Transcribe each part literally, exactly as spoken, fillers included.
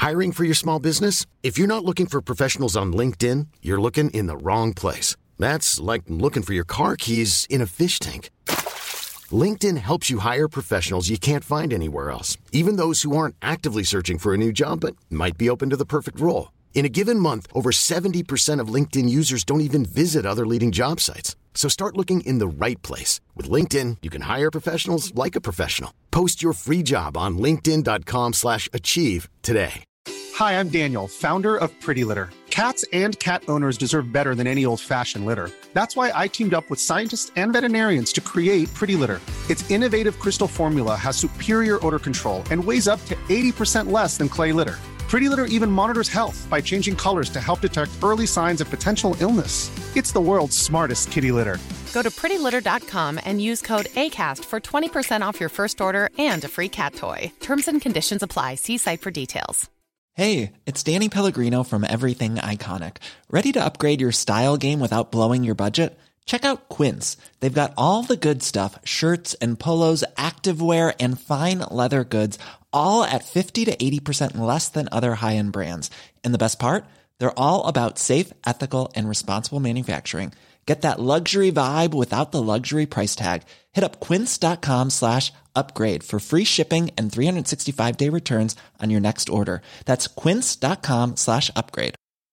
Hiring for your small business? If you're not looking for professionals on LinkedIn, you're looking in the wrong place. That's like looking for your car keys in a fish tank. LinkedIn helps you hire professionals you can't find anywhere else, even those who aren't actively searching for a new job but might be open to the perfect role. In a given month, over seventy percent of LinkedIn users don't even visit other leading job sites. So start looking in the right place. With LinkedIn, you can hire professionals like a professional. Post your free job on linkedin.com slash achieve today. Hi, I'm Daniel, founder of Pretty Litter. Cats and cat owners deserve better than any old-fashioned litter. That's why I teamed up with scientists and veterinarians to create Pretty Litter. Its innovative crystal formula has superior odor control and weighs up to eighty percent less than clay litter. Pretty Litter even monitors health by changing colors to help detect early signs of potential illness. It's the world's smartest kitty litter. Go to pretty litter dot com and use code ACAST for twenty percent off your first order and a free cat toy. Terms and conditions apply. See site for details. Hey, it's Danny Pellegrino from Everything Iconic. Ready to upgrade your style game without blowing your budget? Check out Quince. They've got all the good stuff, shirts and polos, activewear, and fine leather goods, all at fifty to eighty percent less than other high-end brands. And the best part? They're all about safe, ethical, and responsible manufacturing. Get that luxury vibe without the luxury price tag. Hit up quince.com slash upgrade for free shipping and three sixty-five day returns on your next order. That's quince.com slash upgrade.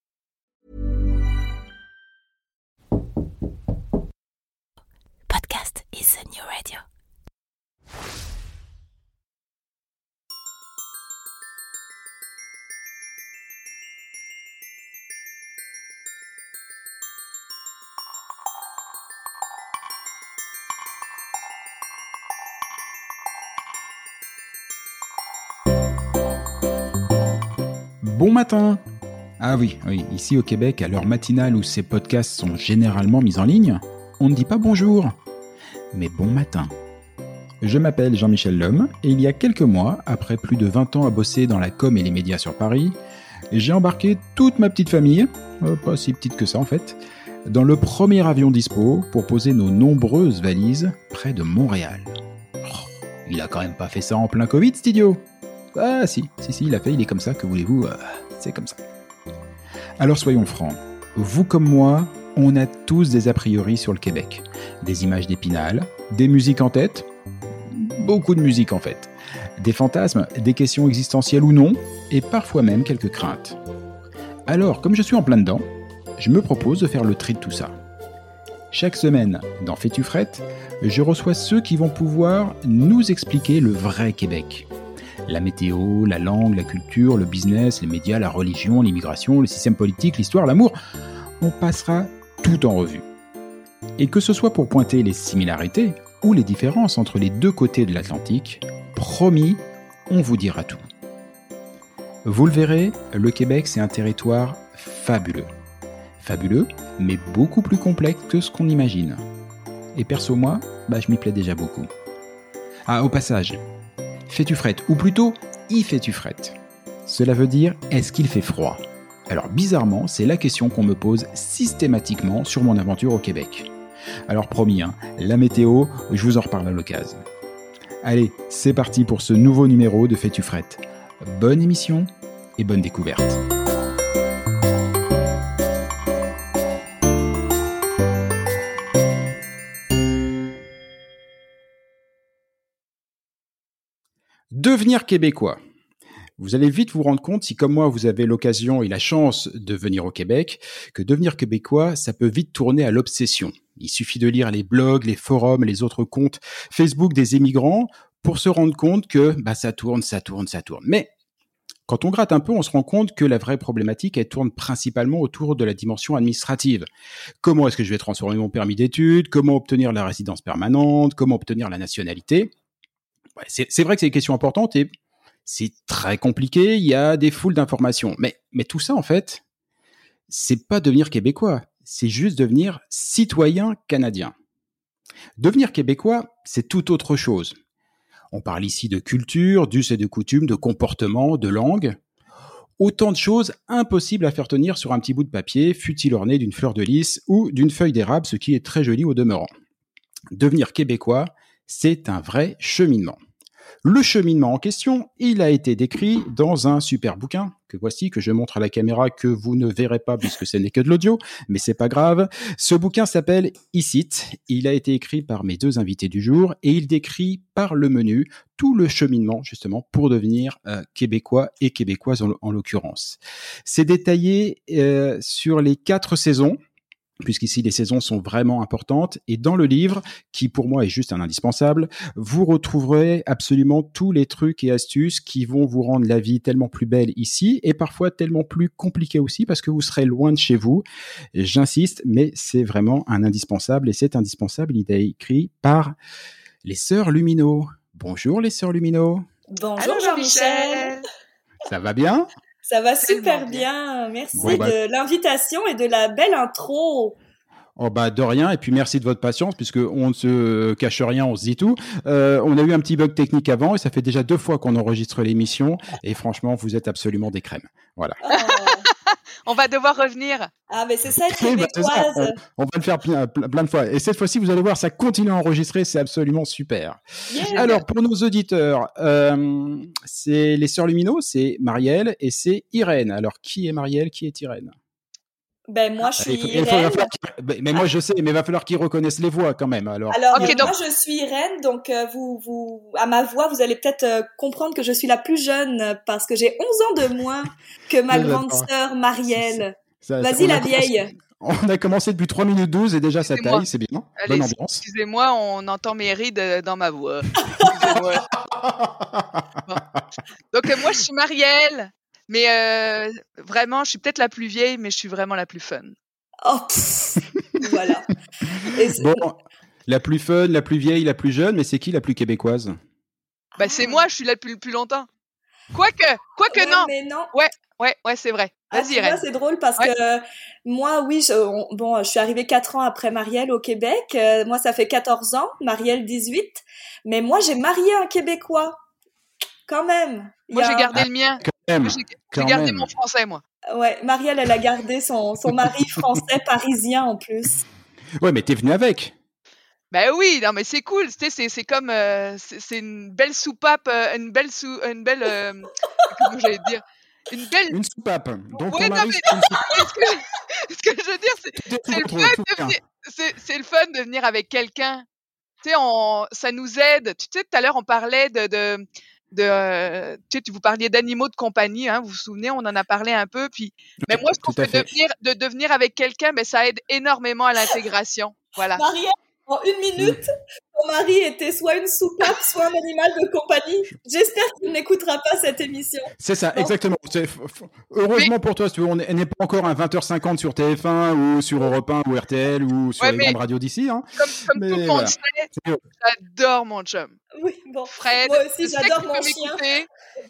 Podcast is a new radio. Bon matin! Ah oui, oui, ici au Québec, à l'heure matinale où ces podcasts sont généralement mis en ligne, on ne dit pas bonjour, mais bon matin. Je m'appelle Jean-Michel Lhomme et il y a quelques mois, après plus de vingt ans à bosser dans la com et les médias sur Paris, j'ai embarqué toute ma petite famille, euh, pas si petite que ça en fait, dans le premier avion dispo pour poser nos nombreuses valises près de Montréal. Oh, il a quand même pas fait ça en plein Covid, cet idiot! Ah si, si, si, il a fait, il est comme ça, que voulez-vous, euh, c'est comme ça. Alors soyons francs, vous comme moi, on a tous des a priori sur le Québec. Des images d'Épinal, des musiques en tête, beaucoup de musique en fait. Des fantasmes, des questions existentielles ou non, et parfois même quelques craintes. Alors, comme je suis en plein dedans, je me propose de faire le tri de tout ça. Chaque semaine, dans Fais-tu frette, je reçois ceux qui vont pouvoir nous expliquer le vrai Québec. La météo, la langue, la culture, le business, les médias, la religion, l'immigration, le système politique, l'histoire, l'amour. On passera tout en revue. Et que ce soit pour pointer les similarités ou les différences entre les deux côtés de l'Atlantique, promis, on vous dira tout. Vous le verrez, le Québec, c'est un territoire fabuleux. Fabuleux, mais beaucoup plus complexe que ce qu'on imagine. Et perso, moi, bah, je m'y plais déjà beaucoup. Ah, au passage, fais-tu frette, ou plutôt, y fais-tu frette. Cela veut dire, est-ce qu'il fait froid ? Alors bizarrement, c'est la question qu'on me pose systématiquement sur mon aventure au Québec. Alors promis, hein, la météo, je vous en reparle à l'occasion. Allez, c'est parti pour ce nouveau numéro de Fais-tu frette. Bonne émission et bonne découverte. Devenir québécois. Vous allez vite vous rendre compte, si comme moi vous avez l'occasion et la chance de venir au Québec, que devenir québécois, ça peut vite tourner à l'obsession. Il suffit de lire les blogs, les forums, les autres comptes Facebook des émigrants pour se rendre compte que bah, ça tourne, ça tourne, ça tourne. Mais quand on gratte un peu, on se rend compte que la vraie problématique, elle tourne principalement autour de la dimension administrative. Comment est-ce que je vais transformer mon permis d'études ? Comment obtenir la résidence permanente ? Comment obtenir la nationalité ? Ouais, c'est, c'est vrai que c'est des questions importantes et c'est très compliqué, il y a des foules d'informations. Mais, mais tout ça, en fait, c'est pas devenir québécois, c'est juste devenir citoyen canadien. Devenir québécois, c'est tout autre chose. On parle ici de culture, d'us et de coutumes, de comportement, de langue. Autant de choses impossibles à faire tenir sur un petit bout de papier, fût-il orné d'une fleur de lys ou d'une feuille d'érable, ce qui est très joli au demeurant. Devenir québécois, c'est un vrai cheminement. Le cheminement en question, il a été décrit dans un super bouquin que voici, que je montre à la caméra, que vous ne verrez pas puisque ce n'est que de l'audio, mais c'est pas grave. Ce bouquin s'appelle Ici. Il a été écrit par mes deux invités du jour et il décrit par le menu tout le cheminement justement pour devenir euh, québécois et québécoise en, en l'occurrence. C'est détaillé euh, sur les quatre saisons, puisqu'ici les saisons sont vraiment importantes. Et dans le livre, qui pour moi est juste un indispensable, vous retrouverez absolument tous les trucs et astuces qui vont vous rendre la vie tellement plus belle ici, et parfois tellement plus compliquée aussi, parce que vous serez loin de chez vous. Et j'insiste, mais c'est vraiment un indispensable, et c'est indispensable, il est écrit par les Sœurs Lumineaux. Bonjour les Sœurs Lumineaux. Bonjour Allô, Jean-Michel. Ça va bien ? Ça va Tellement super bien. bien. Merci Bon, bah- de l'invitation et de la belle intro. Oh bah de rien, et puis merci de votre patience, puisque on ne se cache rien, on se dit tout. Euh, on a eu un petit bug technique avant, et ça fait déjà deux fois qu'on enregistre l'émission, et franchement, vous êtes absolument des crèmes. Voilà. Oh. On va devoir revenir. Ah, mais c'est ça être Oui, bah, c'est ça. québécoise. On, on va le faire plein, plein- plein de fois. Et cette fois-ci, vous allez voir, ça continue à enregistrer, c'est absolument super. Yeah. Alors, pour nos auditeurs, euh, c'est les Sœurs Lumineaux, c'est Marielle et c'est Irène. Alors, qui est Marielle, qui est Irène? Ben, moi, je suis Il faut- il faut- il va Irène. falloir qu'ils- mais- mais moi, je sais, mais il va falloir qu'ils reconnaissent les voix quand même. Alors, Alors, Ok, moi, donc- je suis Irène, donc euh, vous, vous, à ma voix, vous allez peut-être euh, comprendre que je suis la plus jeune euh, parce que j'ai onze ans de moins que ma Oui, grande d'accord. sœur Marielle. ça- Vas-y, on a la commencé- vieille. On a commencé depuis trois minutes douze et déjà ça Excusez-moi. taille, c'est bien. Allez, Bonne ambiance. excusez-moi, on entend mes rides euh, dans ma voix. Excusez-moi. Bon. Donc euh, moi, je suis Marielle, mais euh, vraiment, je suis peut-être la plus vieille, mais je suis vraiment la plus fun. Oh, pff, voilà. Et c'est- Bon, la plus fun, la plus vieille, la plus jeune, mais c'est qui la plus québécoise? Bah c'est moi, je suis là depuis le plus longtemps. Quoique, quoique Ouais, non. mais non. Ouais, ouais, c'est vrai. Ah, Vas-y, tu vois, Irène. c'est drôle parce Ouais. que euh, moi, oui, je, on- bon, je suis arrivée quatre ans après Marielle au Québec. Euh, moi, ça fait quatorze ans, Marielle dix-huit. Mais moi, j'ai marié un Québécois. Quand même. Il Moi, y a j'ai un- gardé le mien. Quand même, Moi, J'ai j'ai quand gardé même. mon français, moi. Ouais, Marielle, elle a gardé son, son mari français parisien en plus. Ouais, mais t'es venu avec. Ben oui, non mais c'est cool, tu sais, c'est c'est comme euh, c'est c'est une belle soupape, euh, une belle sou, une belle euh, comment j'allais dire, une belle. Une soupape. Donc Ouais, ton non, mari, mais- c'est une soupape. Ce que, je- ce que je veux dire, c'est Tout est c'est le contre, fun tout de bien. venir, c'est c'est le fun de venir avec quelqu'un. Tu sais, on, ça nous aide. Tu sais, tout à l'heure on parlait de de de, euh, tu sais, vous parliez d'animaux de compagnie, hein, vous vous souvenez, on en a parlé un peu. Puis, mais moi, je trouve Tout à que fait. devenir de devenir avec quelqu'un, ben ça aide énormément à l'intégration. Voilà. Marielle, en une minute, ton mari était soit une soupape, soit un animal de compagnie. J'espère qu'il n'écoutera pas cette émission. C'est ça, Non. exactement. C'est- f- f- Heureusement pour toi, si tu veux, on n'est on n'est pas encore à vingt heures cinquante sur T F un ou sur Europe un ou R T L ou sur Ouais, les mais- grandes radios d'ici. Hein. Comme, comme Mais tout le monde voilà. sait, C'est mieux. j'adore mon chum. Oui, bon. Fred, Moi aussi, je sais j'adore que tu mon peux chien. m'écouter.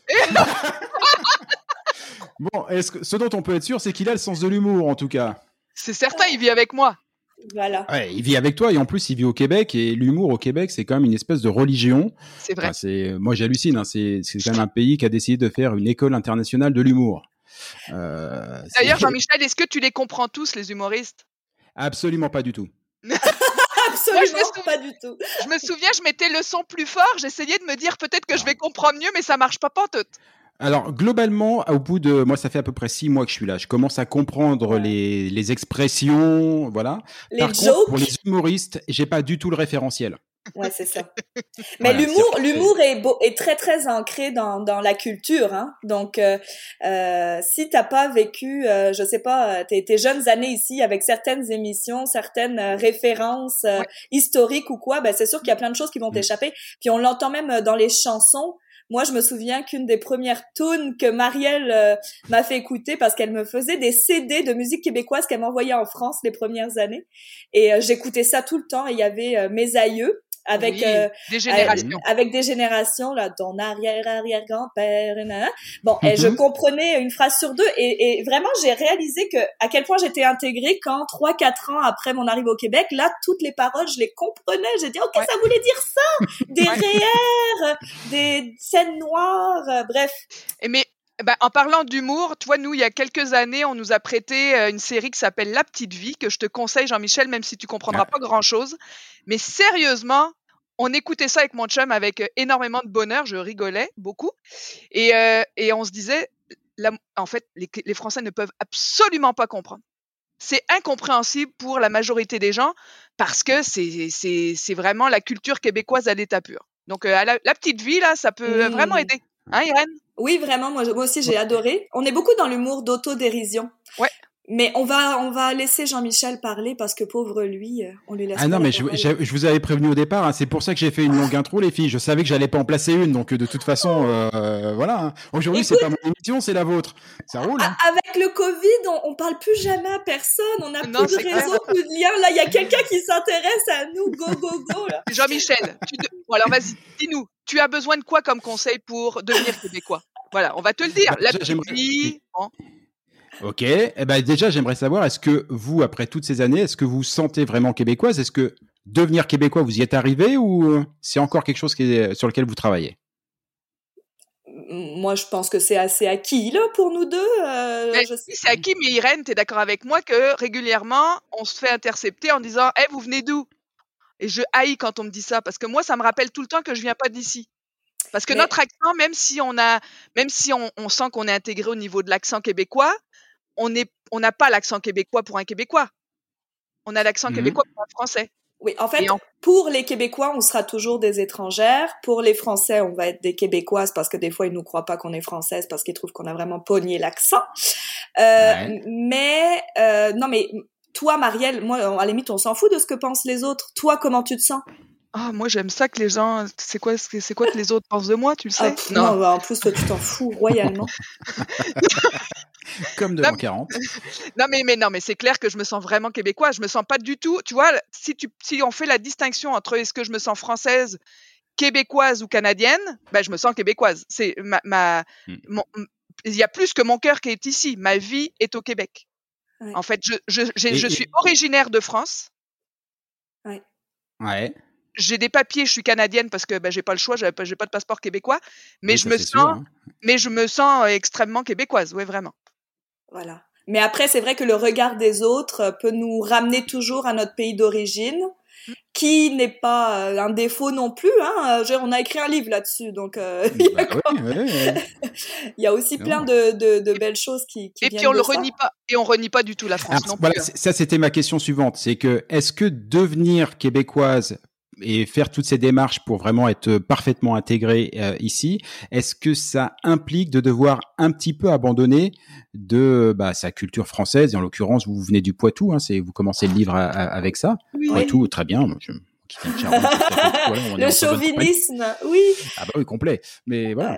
Bon, est-ce que, ce dont on peut être sûr, c'est qu'il a le sens de l'humour, en tout cas. C'est certain, il vit avec moi. Voilà. Ouais, il vit avec toi et en plus, il vit au Québec. Et l'humour au Québec, c'est quand même une espèce de religion. C'est vrai. Enfin, c'est, moi, j'hallucine. Hein, c'est, c'est quand même un pays qui a décidé de faire une école internationale de l'humour. Euh, c'est- D'ailleurs, Jean-Michel, est-ce que tu les comprends tous, les humoristes? Absolument pas du tout. Absolument Moi, je me pas du tout. Je me souviens, je mettais le son plus fort, j'essayais de me dire peut-être que je vais comprendre mieux, mais ça marche pas pantoute. Alors, globalement, au bout de, moi, ça fait à peu près six mois que je suis là. Je commence à comprendre les, les expressions, voilà. Les Par jokes. contre, pour les humoristes, j'ai pas du tout le référentiel. Ouais, c'est ça. Mais Voilà, l'humour, c'est- l'humour est, beau, est très très ancré dans dans la culture, hein. Donc, euh, euh, si t'as pas vécu, euh, je sais pas, euh, tes, tes jeunes années ici avec certaines émissions, certaines euh, références euh, Ouais. historiques ou quoi, ben c'est sûr qu'il y a plein de choses qui vont Mm. t'échapper. Puis on l'entend même euh, dans les chansons. Moi, je me souviens qu'une des premières tunes que Marielle euh, m'a fait écouter parce qu'elle me faisait des C D de musique québécoise qu'elle m'envoyait en France les premières années. Et euh, j'écoutais ça tout le temps. Et il y avait euh, mes aïeux avec Oui, euh, des générations. avec des générations là, ton arrière arrière grand-père. Et nanana. Bon, et je Mhm. comprenais une phrase sur deux. Et, et vraiment, j'ai réalisé que à quel point j'étais intégrée quand trois quatre ans après mon arrivée au Québec, là, toutes les paroles, je les comprenais. J'ai dit, ok, Ouais. ça voulait dire ça. Des Ouais. réères, des scènes noires, euh, bref. Et mais ben, en parlant d'humour, tu vois, nous, il y a quelques années, on nous a prêté euh, une série qui s'appelle La Petite Vie, que je te conseille, Jean-Michel, même si tu comprendras Ah. pas grand-chose. Mais sérieusement, on écoutait ça avec mon chum avec euh, énormément de bonheur, je rigolais beaucoup. Et, euh, et on se disait, la- en fait, les, les Français ne peuvent absolument pas comprendre. C'est incompréhensible pour la majorité des gens parce que c'est, c'est, c'est vraiment la culture québécoise à l'état pur. Donc, euh, à la, la petite vie, là, ça peut Mmh. vraiment aider. Hein, Irène? Oui, vraiment, moi, je- moi aussi j'ai adoré. On est beaucoup dans l'humour d'autodérision. Ouais. Mais on va on va laisser Jean-Michel parler parce que pauvre lui, euh, on lui laisse Ah pas non, la mais je, parole. je- je vous avais prévenu au départ, hein, c'est pour ça que j'ai fait une longue intro, les filles. Je savais que j'allais pas en placer une, donc euh, de toute façon, euh, voilà. hein. Aujourd'hui, c'est Écoute, pas mon émission, c'est la vôtre. Ça roule. Hein. a- avec le Covid, on, on parle plus jamais à personne, on n'a Non, plus de c'est clair. réseau, plus de lien. Là, il y a quelqu'un qui s'intéresse à nous, go go go là. Jean-Michel, tu de- bon, alors vas-y, dis-nous, tu as besoin de quoi comme conseil pour devenir québécois? Voilà, on va te le dire. Bah, La déjà, petite j'aimerais- vie. Bon. Ok. Eh ben déjà, j'aimerais savoir, est-ce que vous, après toutes ces années, est-ce que vous vous sentez vraiment québécoise? Est-ce que devenir québécois, vous y êtes arrivé ou euh, c'est encore quelque chose qui est, sur lequel vous travaillez? Moi, je pense que c'est assez acquis là pour nous deux. Euh, Mais, je oui, sais. c'est acquis, mais Irène, t'es d'accord avec moi que régulièrement, on se fait intercepter en disant, eh, vous venez d'où? Et je haïs quand on me dit ça, parce que moi, ça me rappelle tout le temps que je viens pas d'ici. Parce que Mais notre accent, même si on a, même si on, on sent qu'on est intégré au niveau de l'accent québécois, on est, on n'a pas l'accent québécois pour un Québécois. On a l'accent Mhm. québécois pour un Français. oui, en fait, Et en- pour les Québécois, on sera toujours des étrangères. Pour les Français, on va être des Québécoises parce que des fois, ils nous croient pas qu'on est française parce qu'ils trouvent qu'on a vraiment pogné l'accent. Euh, Ouais. Mais euh, non, mais toi, Marielle, moi, à la limite, on s'en fout de ce que pensent les autres. Toi, comment tu te sens? Ah, moi, j'aime ça que les gens, c'est quoi, c'est c'est quoi que les autres pensent de moi, tu le Ah, sais? pff, Non. non, bah, en plus, toi, tu t'en fous royalement. Comme de Non, l'an quarante. Non mais mais non mais c'est clair que je me sens vraiment québécoise. Je me sens pas du tout. Tu vois, si tu si on fait la distinction entre est-ce que je me sens française, québécoise ou canadienne, ben je me sens québécoise. C'est ma ma Mm. mon- m- il y a plus que mon cœur qui est ici. Ma vie est au Québec. Ouais. En fait, je je j'ai- Et, je et- suis originaire de France. ouais. J'ai des papiers, je suis canadienne parce que ben j'ai pas le choix, j'ai pas j'ai pas de passeport québécois, mais Oui, je ça me c'est sens sûr. Hein. mais je me sens euh, extrêmement québécoise. Ouais, vraiment. Voilà. Mais après, c'est vrai que le regard des autres peut nous ramener toujours à notre pays d'origine, qui n'est pas euh, un défaut non plus. Hein. Euh, je veux dire, on a écrit un livre là-dessus, donc euh, il y a Bah quoi- oui, oui, oui. il y a aussi Non. plein de, de, de belles choses qui, qui Et puis viennent on de le ça. renie pas et on renie pas du tout la France Alors, non voilà, plus. hein. c'est- ça c'était ma question suivante. C'est que, est-ce que devenir québécoise et faire toutes ces démarches pour vraiment être parfaitement intégré euh, ici, est-ce que ça implique de devoir un petit peu abandonner de bah, sa culture française? Et en l'occurrence, vous venez du Poitou, hein, c'est, vous commencez le livre à- à- avec ça. Oui. Poitou, très bien. Moi, je, qui vient de Charente, qui fait Poitou, voilà, on est Le entre bonnes compagnies. chauvinisme, oui. Ah bah oui, complet. Mais voilà.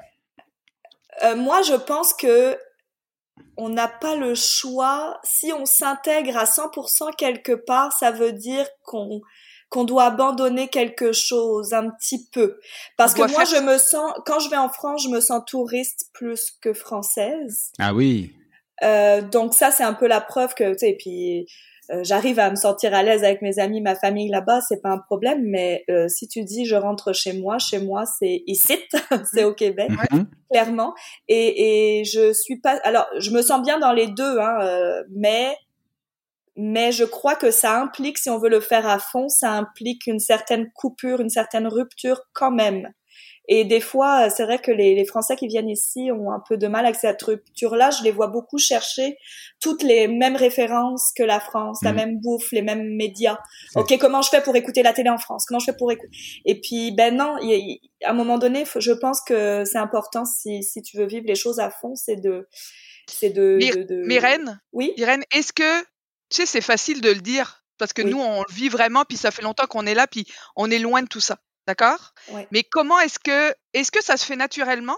Euh, moi, je pense que on n'a pas le choix. Si on s'intègre à cent pour cent quelque part, ça veut dire qu'on qu'on doit abandonner quelque chose un petit peu. Parce On que doit moi, faire- je me sens, quand je vais en France, je me sens touriste plus que française. Ah oui. Euh, donc ça, c'est un peu la preuve que, tu sais, et puis euh, j'arrive à me sentir à l'aise avec mes amis, ma famille là-bas, c'est pas un problème. Mais euh, si tu dis je rentre chez moi, chez moi, c'est ici, c'est au Québec. Mhm. Clairement, et, et je suis pas. Alors, je me sens bien dans les deux, hein, euh, mais mais je crois que ça implique, si on veut le faire à fond, ça implique une certaine coupure, une certaine rupture quand même. Et des fois, c'est vrai que les, les Français qui viennent ici ont un peu de mal avec cette rupture-là. Je les vois beaucoup chercher toutes les mêmes références que la France, la Mm. même bouffe, les mêmes médias. C'est- Ok, comment je fais pour écouter la télé en France? Comment je fais pour écouter? Et puis, ben non, il, il, à un moment donné, faut- je pense que c'est important si si tu veux vivre les choses à fond, c'est de c'est de, Mais, de, de... mais Irène, Oui. Irène, est-ce que, tu sais, c'est facile de le dire parce que Oui. nous, on le vit vraiment, puis ça fait longtemps qu'on est là, puis on est loin de tout ça, d'accord? Ouais. Mais comment est-ce que, est-ce que ça se fait naturellement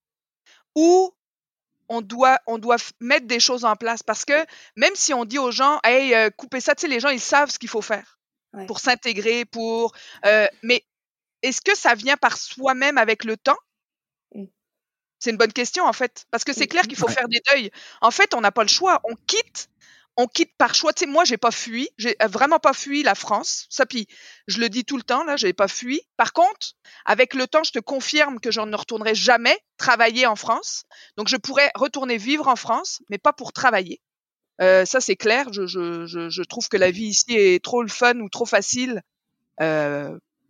ou on doit, on doit f- mettre des choses en place? Parce que même si on dit aux gens, hey, euh, coupez ça, tu sais, les gens, ils savent ce qu'il faut faire Ouais. pour s'intégrer, pour, euh, mais est-ce que ça vient par soi-même avec le temps? Mm. C'est une bonne question, en fait. Parce que c'est Mm. clair qu'il faut Ouais. faire des deuils. En fait, on n'a pas le choix. On quitte, on quitte par choix. Tu sais, moi, j'ai pas fui. J'ai euh, vraiment pas fui la France. Ça, puis, je le dis tout le temps, là, j'ai pas fui. Par contre, avec le temps, je te confirme que je ne retournerai jamais travailler en France. Donc, je pourrais retourner vivre en France, mais pas pour travailler. Euh, ça, c'est clair. Je, je, je, je trouve que la vie ici est trop le fun ou trop facile. Euh,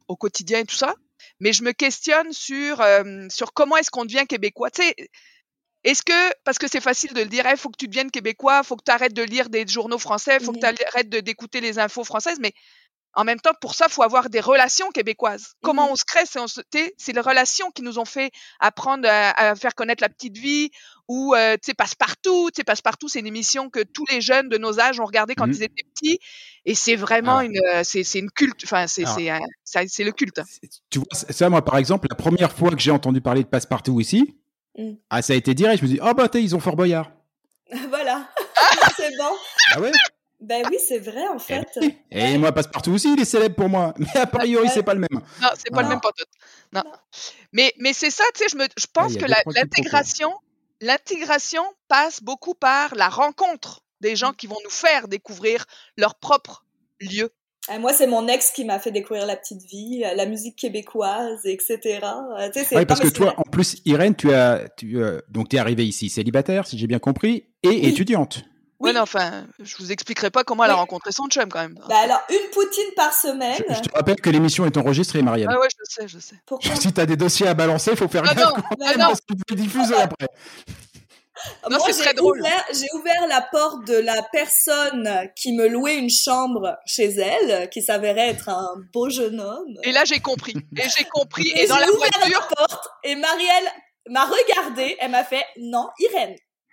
au quotidien et tout ça, mais je me questionne sur euh, sur comment est-ce qu'on devient québécois. Tu sais, est-ce que parce que c'est facile de le dire, il hey, faut que tu deviennes québécois, faut que tu arrêtes de lire des journaux français, faut mmh. que tu arrêtes de d'écouter les infos françaises, mais en même temps, pour ça, faut avoir des relations québécoises. Comment mmh. on se crée, c'est, on se, c'est les relations qui nous ont fait apprendre à, à faire connaître la petite vie, ou euh, tu sais, Passe-Partout. Tu sais, Passe-Partout, c'est une émission que tous les jeunes de nos âges ont regardé quand mmh. ils étaient petits, et c'est vraiment ah. une, c'est, c'est une culte. Enfin, c'est, ah. c'est, c'est, c'est le culte. Tu vois, ça, moi, par exemple, la première fois que j'ai entendu parler de Passe-Partout ici, mmh. ah, ça a été direct. Je me dis, oh bah t'es, ils ont Fort Boyard. Voilà, c'est bon. Ah ouais. Ben oui, c'est vrai, en fait. Et, et ouais. moi, Passe-Partout aussi, il est célèbre pour moi. Mais a priori, ouais. c'est pas le même. Non, c'est pas non. le même pantoute. Non. non. Mais, mais c'est ça, tu sais, je, me, je pense ouais, que la, l'intégration, l'intégration passe beaucoup par la rencontre des gens qui vont nous faire découvrir leur propre lieu. Et moi, c'est mon ex qui m'a fait découvrir la petite vie, la musique québécoise, et cetera. Tu sais, c'est... Oui, parce non, que toi, vrai. en plus, Irène, tu as, tu, euh, donc t'es arrivée ici célibataire, si j'ai bien compris, et oui. étudiante. Oui, non, enfin, je vous expliquerai pas comment elle oui. a rencontré son chum quand même. Bah alors, une poutine par semaine. Je, je te rappelle que l'émission est enregistrée, Marielle. Ah ouais, je sais, je sais. Pourquoi ? Si t'as des dossiers à balancer, faut faire ah gaffe. Non, quand non, même, non. parce que tu peux les diffuser ah, après. Non, Moi, c'est très drôle. Ouvert, j'ai ouvert la porte de la personne qui me louait une chambre chez elle, qui s'avérait être un beau jeune homme. Et là, j'ai compris. Et j'ai compris. Et, et dans j'ai la ouvert voiture. la porte, et Marielle m'a regardée, elle m'a fait « Non, Irène. »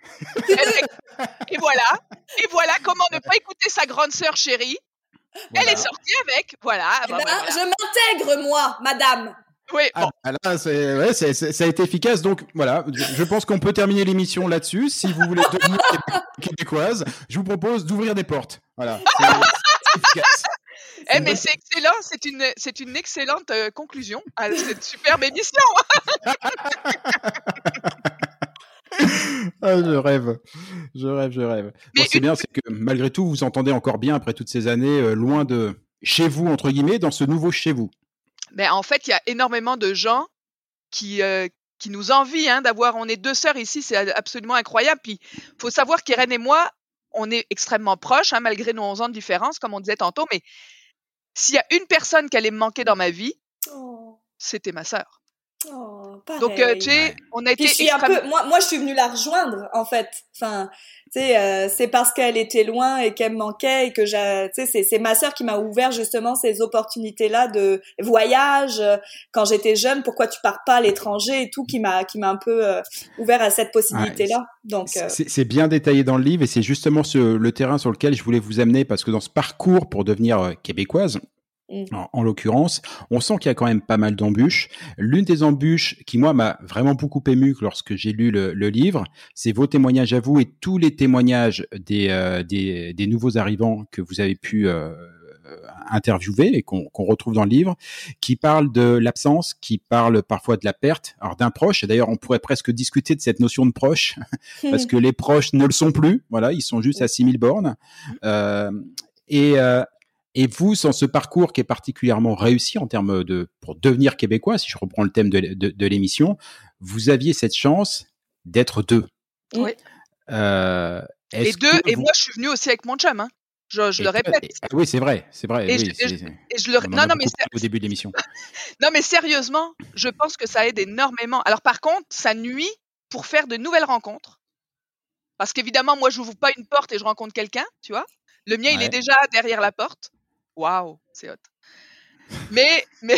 Et voilà, et voilà comment ne pas écouter sa grande sœur chérie. Voilà. Elle est sortie avec, voilà. Bah ben, voilà. voilà. Je m'intègre, moi, madame. Oui, bon. Ah, là, c'est, ouais, c'est, c'est, ça a été efficace. Donc, voilà, je, je pense qu'on peut terminer l'émission là-dessus. Si vous voulez devenir québécoise, je vous propose d'ouvrir des portes. Voilà, c'est, c'est efficace. Eh, mais c'est excellent, c'est une, c'est une excellente euh, conclusion à cette superbe émission. Ah, je rêve, je rêve, je rêve. Mais bon, c'est une... bien, c'est que malgré tout, vous vous entendez encore bien après toutes ces années, euh, loin de chez vous, entre guillemets, dans ce nouveau chez vous. Ben, en fait, il y a énormément de gens qui, euh, qui nous envient hein, d'avoir... On est deux sœurs ici, c'est absolument incroyable. Puis, il faut savoir qu'Irène et moi, on est extrêmement proches, hein, malgré nos onze ans de différence, comme on disait tantôt. Mais s'il y a une personne qui allait me manquer dans ma vie, oh. c'était ma sœur. Oh, pareil. Donc, euh, tu sais, on a été extrêmement... peu, moi, moi, je suis venue la rejoindre, en fait. Enfin, tu sais, euh, c'est parce qu'elle était loin et qu'elle me manquait et que j'ai, tu sais, c'est, c'est ma sœur qui m'a ouvert justement ces opportunités-là de voyage. Quand j'étais jeune, pourquoi tu pars pas à l'étranger et tout, qui m'a, qui m'a un peu euh, ouvert à cette possibilité-là. Ouais, Donc, euh... c'est, c'est bien détaillé dans le livre et c'est justement ce, le terrain sur lequel je voulais vous amener parce que dans ce parcours pour devenir euh, québécoise, En, en l'occurrence, on sent qu'il y a quand même pas mal d'embûches. L'une des embûches qui, moi, m'a vraiment beaucoup ému lorsque j'ai lu le, le livre, c'est vos témoignages à vous et tous les témoignages des, euh, des, des nouveaux arrivants que vous avez pu euh, interviewer et qu'on, qu'on retrouve dans le livre, qui parlent de l'absence, qui parlent parfois de la perte, alors d'un proche. Et d'ailleurs, on pourrait presque discuter de cette notion de proche, parce que les proches ne le sont plus. Voilà, ils sont juste à six mille bornes. Euh, et euh, Et vous, sans ce parcours qui est particulièrement réussi en termes de, pour devenir québécois, si je reprends le thème de, de, de l'émission, vous aviez cette chance d'être deux. Oui. Euh, et deux, et vous... moi, je suis venue aussi avec mon chum, hein. Je, je et le répète. Et, ah oui, c'est vrai, c'est vrai. Et, oui, je, c'est, et, je, et je le répète. Non, non, mais au début de l'émission. Non, mais sérieusement, je pense que ça aide énormément. Alors, par contre, ça nuit pour faire de nouvelles rencontres. Parce qu'évidemment, moi, je n'ouvre pas une porte et je rencontre quelqu'un, tu vois. Le mien, ouais. il est déjà derrière la porte. Waouh, c'est hot. Mais, mais...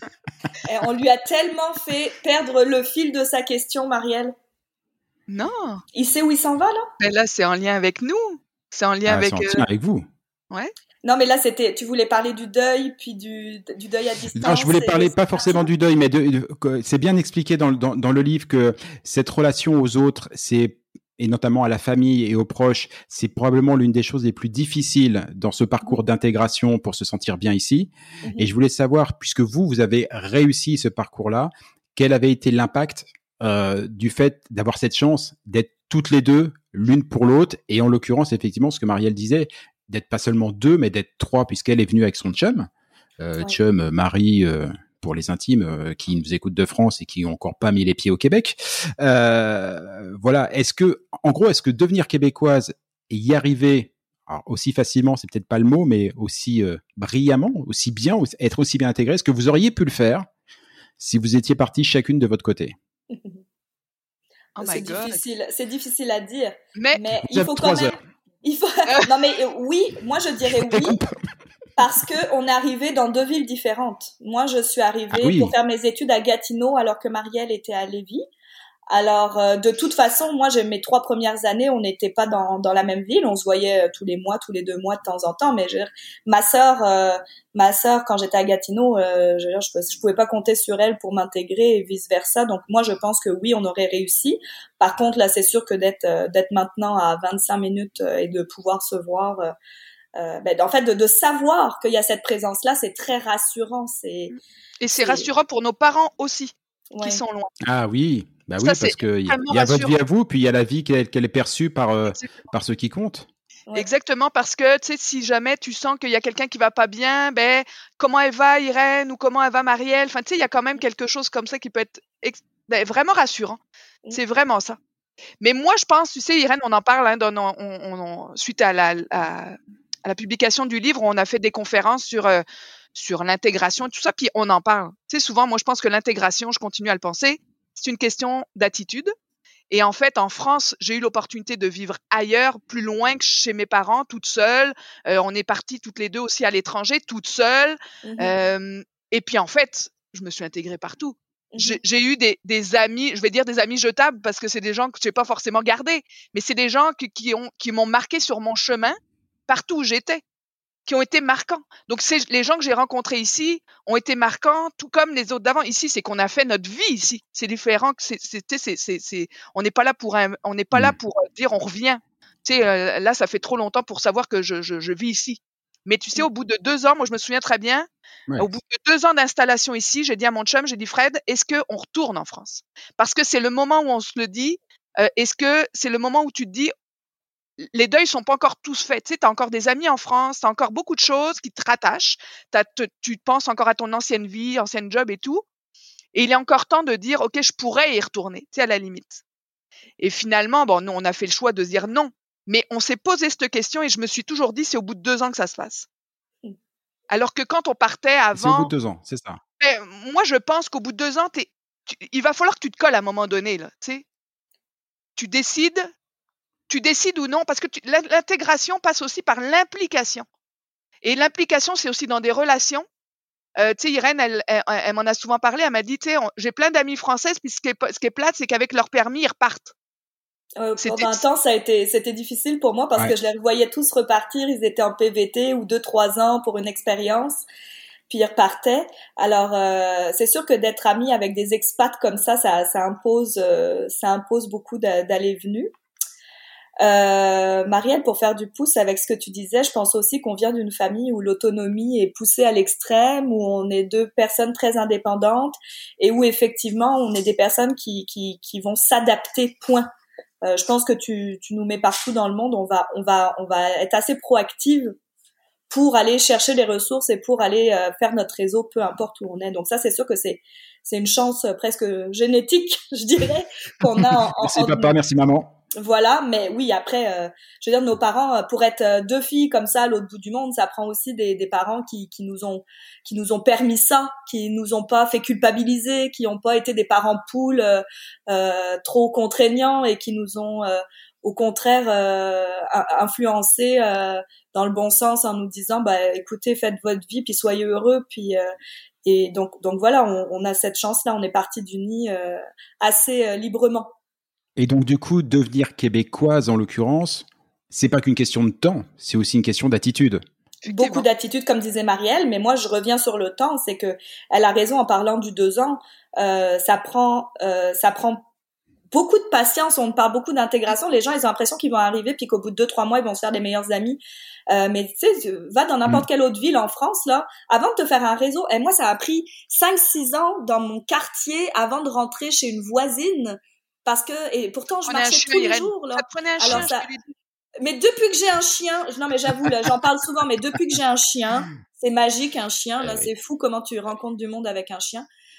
Et on lui a tellement fait perdre le fil de sa question, Marielle. Non. Il sait où il s'en va, là? Mais là, c'est en lien avec nous. C'est en lien ah, avec... C'est en lien avec vous. Ouais. Non, mais là, c'était... Tu voulais parler du deuil, puis du, du deuil à distance. Non, je voulais parler pas forcément du deuil, mais de, de, c'est bien expliqué dans, dans, dans le livre que cette relation aux autres, c'est... et notamment à la famille et aux proches, c'est probablement l'une des choses les plus difficiles dans ce parcours d'intégration pour se sentir bien ici. Mmh. Et je voulais savoir, puisque vous, vous avez réussi ce parcours-là, quel avait été l'impact euh, du fait d'avoir cette chance d'être toutes les deux, l'une pour l'autre, et en l'occurrence, effectivement, ce que Marielle disait, d'être pas seulement deux, mais d'être trois, puisqu'elle est venue avec son chum, euh, ouais. chum, Marie... Euh, pour les intimes euh, qui nous écoutent de France et qui n'ont encore pas mis les pieds au Québec. Euh, voilà, est-ce que, en gros, est-ce que devenir québécoise et y arriver, alors aussi facilement, c'est peut-être pas le mot, mais aussi euh, brillamment, aussi bien, aussi, être aussi bien intégré? Est-ce que vous auriez pu le faire si vous étiez partis chacune de votre côté? Oh c'est my God. difficile, c'est difficile à dire. Mais, mais il il faut quand même. heures. Il faut. Non mais euh, oui, moi je dirais oui. Parce que on est arrivé dans deux villes différentes. Moi, je suis arrivée ah, oui. pour faire mes études à Gatineau, alors que Marielle était à Lévis. Alors, euh, de toute façon, moi, j'ai mes trois premières années, on n'était pas dans dans la même ville. On se voyait euh, tous les mois, tous les deux mois, de temps en temps. Mais je, ma sœur, euh, ma sœur, quand j'étais à Gatineau, euh, je, je, je pouvais pas compter sur elle pour m'intégrer et vice versa. Donc, moi, je pense que oui, on aurait réussi. Par contre, là, c'est sûr que d'être euh, d'être maintenant à vingt-cinq minutes euh, et de pouvoir se voir. Euh, Euh, ben, en fait, de, de savoir qu'il y a cette présence-là, c'est très rassurant. C'est, et c'est, c'est... rassurant pour nos parents aussi, ouais. qui sont loin. Ah oui, bah oui, Ça, parce qu'il y a, y a votre vie à vous, puis il y a la vie qu'elle, qu'elle est perçue par, euh, par ceux qui comptent. Ouais. Exactement, parce que tu sais, si jamais tu sens qu'il y a quelqu'un qui va pas bien, ben comment elle va, Irène, ou comment elle va, Marielle. Enfin, tu sais, il y a quand même quelque chose comme ça qui peut être ex... ben, vraiment rassurant. Mm. C'est vraiment ça. Mais moi, je pense, tu sais, Irène, on en parle, hein, dans, on, on, on, suite à la, à, à la publication du livre, on a fait des conférences sur euh, sur l'intégration et tout ça, puis on en parle. Tu sais, souvent, moi, je pense que l'intégration, je continue à le penser, c'est une question d'attitude. Et en fait, en France, j'ai eu l'opportunité de vivre ailleurs, plus loin que chez mes parents, toute seule. Euh, on est parties toutes les deux aussi à l'étranger, toutes seules. Mm-hmm. Euh, et puis, en fait, je me suis intégrée partout. Mm-hmm. J'ai, j'ai eu des, des amis, je vais dire des amis jetables parce que c'est des gens que je n'ai pas forcément gardés, mais c'est des gens qui, qui, ont, qui m'ont marqué sur mon chemin partout où j'étais, qui ont été marquants. Donc, c'est, les gens que j'ai rencontrés ici ont été marquants, tout comme les autres d'avant. Ici, c'est qu'on a fait notre vie ici. C'est différent. C'est, c'est, c'est, c'est, c'est, on n'est pas là pour, un, on n'est pas mmh. là pour dire on revient. Tu sais, euh, là, ça fait trop longtemps pour savoir que je, je, je vis ici. Mais tu sais, au bout de deux ans, moi, je me souviens très bien, ouais. au bout de deux ans d'installation ici, j'ai dit à mon chum, j'ai dit, Fred, est-ce qu'on retourne en France? Parce que c'est le moment où on se le dit. Euh, est-ce que c'est le moment où tu te dis, les deuils sont pas encore tous faits. Tu sais, t'as encore des amis en France, t'as encore beaucoup de choses qui te rattachent. T'as, te, tu penses encore à ton ancienne vie, ancienne job et tout. Et il est encore temps de dire, OK, je pourrais y retourner, tu sais, à la limite. Et finalement, bon, nous, on a fait le choix de dire non. Mais on s'est posé cette question et je me suis toujours dit, c'est au bout de deux ans que ça se passe. Alors que quand on partait avant... C'est au bout de deux ans, c'est ça. Ben, moi, je pense qu'au bout de deux ans, t'es, tu, il va falloir que tu te colles à un moment donné, là, tu sais. Tu décides... Tu décides ou non, parce que tu, l'intégration passe aussi par l'implication. Et l'implication, c'est aussi dans des relations. Euh, tu sais, Irène, elle, elle, elle, elle m'en a souvent parlé. Elle m'a dit, tu sais, j'ai plein d'amis françaises, puis ce qui est, ce qui est plate, c'est qu'avec leur permis, ils repartent. Euh, pendant un temps, ça a été, c'était difficile pour moi parce ouais. que je les voyais tous repartir. Ils étaient en P V T ou deux, trois ans pour une expérience. Puis ils repartaient. Alors, euh, c'est sûr que d'être ami avec des expats comme ça, ça, ça impose, euh, ça impose beaucoup d'aller-venu. Euh, Marielle, pour faire du pouce avec ce que tu disais, je pense aussi qu'on vient d'une famille où l'autonomie est poussée à l'extrême, où on est deux personnes très indépendantes et où effectivement on est des personnes qui qui qui vont s'adapter. Point. Euh, je pense que tu tu nous mets partout dans le monde, on va on va on va être assez proactive pour aller chercher les ressources et pour aller euh, faire notre réseau, peu importe où on est. Donc ça, c'est sûr que c'est c'est une chance presque génétique, je dirais, qu'on a. En, merci en, papa, merci maman. Voilà, mais oui, après, euh, je veux dire, nos parents, pour être deux filles comme ça à l'autre bout du monde, ça prend aussi des, des parents qui, qui nous ont, qui nous ont permis ça, qui nous ont pas fait culpabiliser, qui ont pas été des parents poules euh, euh, trop contraignants et qui nous ont, euh, au contraire, euh, influencés euh, dans le bon sens en nous disant, bah, écoutez, faites votre vie, puis soyez heureux, puis euh, et donc, donc voilà, on, on a cette chance-là, on est partis du nid euh, assez euh, librement. Et donc, du coup, devenir québécoise, en l'occurrence, c'est pas qu'une question de temps, c'est aussi une question d'attitude. Beaucoup d'attitude, comme disait Marielle, mais moi, je reviens sur le temps, c'est que elle a raison en parlant du deux ans, euh, ça prend, euh, ça prend beaucoup de patience, on parle beaucoup d'intégration, les gens, ils ont l'impression qu'ils vont arriver, puis qu'au bout de deux, trois mois, ils vont se faire des meilleurs amis. Euh, mais tu sais, va dans n'importe mmh. quelle autre ville en France, là, avant de te faire un réseau, et moi, ça a pris cinq, six ans dans mon quartier avant de rentrer chez une voisine. Parce que, et pourtant, je marchais chien, tous les Irène. jours, là. Ça prenait un Alors, chien, ça, mais depuis que j'ai un chien, non, mais j'avoue, là, j'en parle souvent, mais depuis que j'ai un chien, c'est magique, un chien, là, ouais, c'est fou comment tu rencontres du monde avec un chien.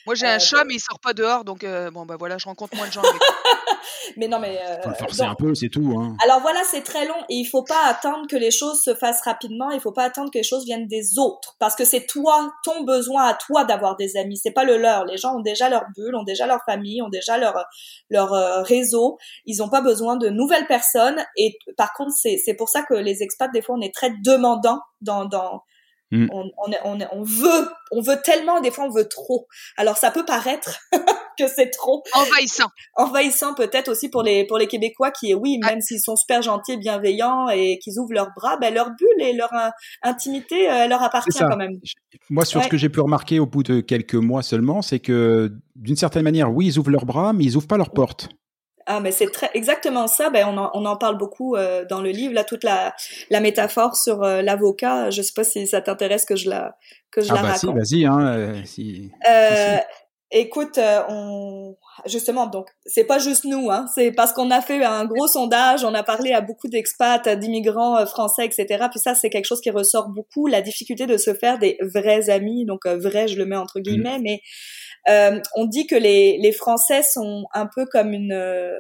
Moi, j'ai Euh, un chat, mais il sort pas dehors, donc euh, bon, bah voilà, je rencontre moins de gens avec. mais non, mais euh, Faut le forcer donc, un peu, c'est tout. Hein. alors voilà, c'est très long et il faut pas attendre que les choses se fassent rapidement. Il faut pas attendre que les choses viennent des autres, parce que c'est toi, ton besoin à toi d'avoir des amis. C'est pas le leur. Les gens ont déjà leur bulle, ont déjà leur famille, ont déjà leur leur euh, réseau. Ils ont pas besoin de nouvelles personnes. Et par contre, c'est c'est pour ça que les expats, des fois, on est très demandants dans dans Mm. On, on, on, on veut, on veut tellement, des fois on veut trop. Alors ça peut paraître que c'est trop Envahissant. envahissant peut-être aussi pour les pour les Québécois qui, oui, Ah. même s'ils sont super gentils et bienveillants et qu'ils ouvrent leurs bras, ben leur bulle et leur uh, intimité euh, leur appartient C'est ça. quand même. Moi, sur Ouais. ce que j'ai pu remarquer au bout de quelques mois seulement, c'est que d'une certaine manière, oui, ils ouvrent leurs bras, mais ils ouvrent pas leurs portes. Ah, mais c'est très exactement ça. Ben on en on en parle beaucoup euh, dans le livre là, toute la la métaphore sur euh, l'avocat. Je sais pas si ça t'intéresse que je la que je Ah la bah raconte. si, vas-y. Hein, euh, si, Euh, si, si. Écoute, euh, on justement, donc c'est pas juste nous, hein, c'est parce qu'on a fait un gros sondage, on a parlé à beaucoup d'expats, d'immigrants euh, français, et cetera. Puis ça, c'est quelque chose qui ressort beaucoup, la difficulté de se faire des vrais amis. Donc euh, vrai, je le mets entre guillemets, mmh. mais euh, on dit que les les Français sont un peu comme une euh,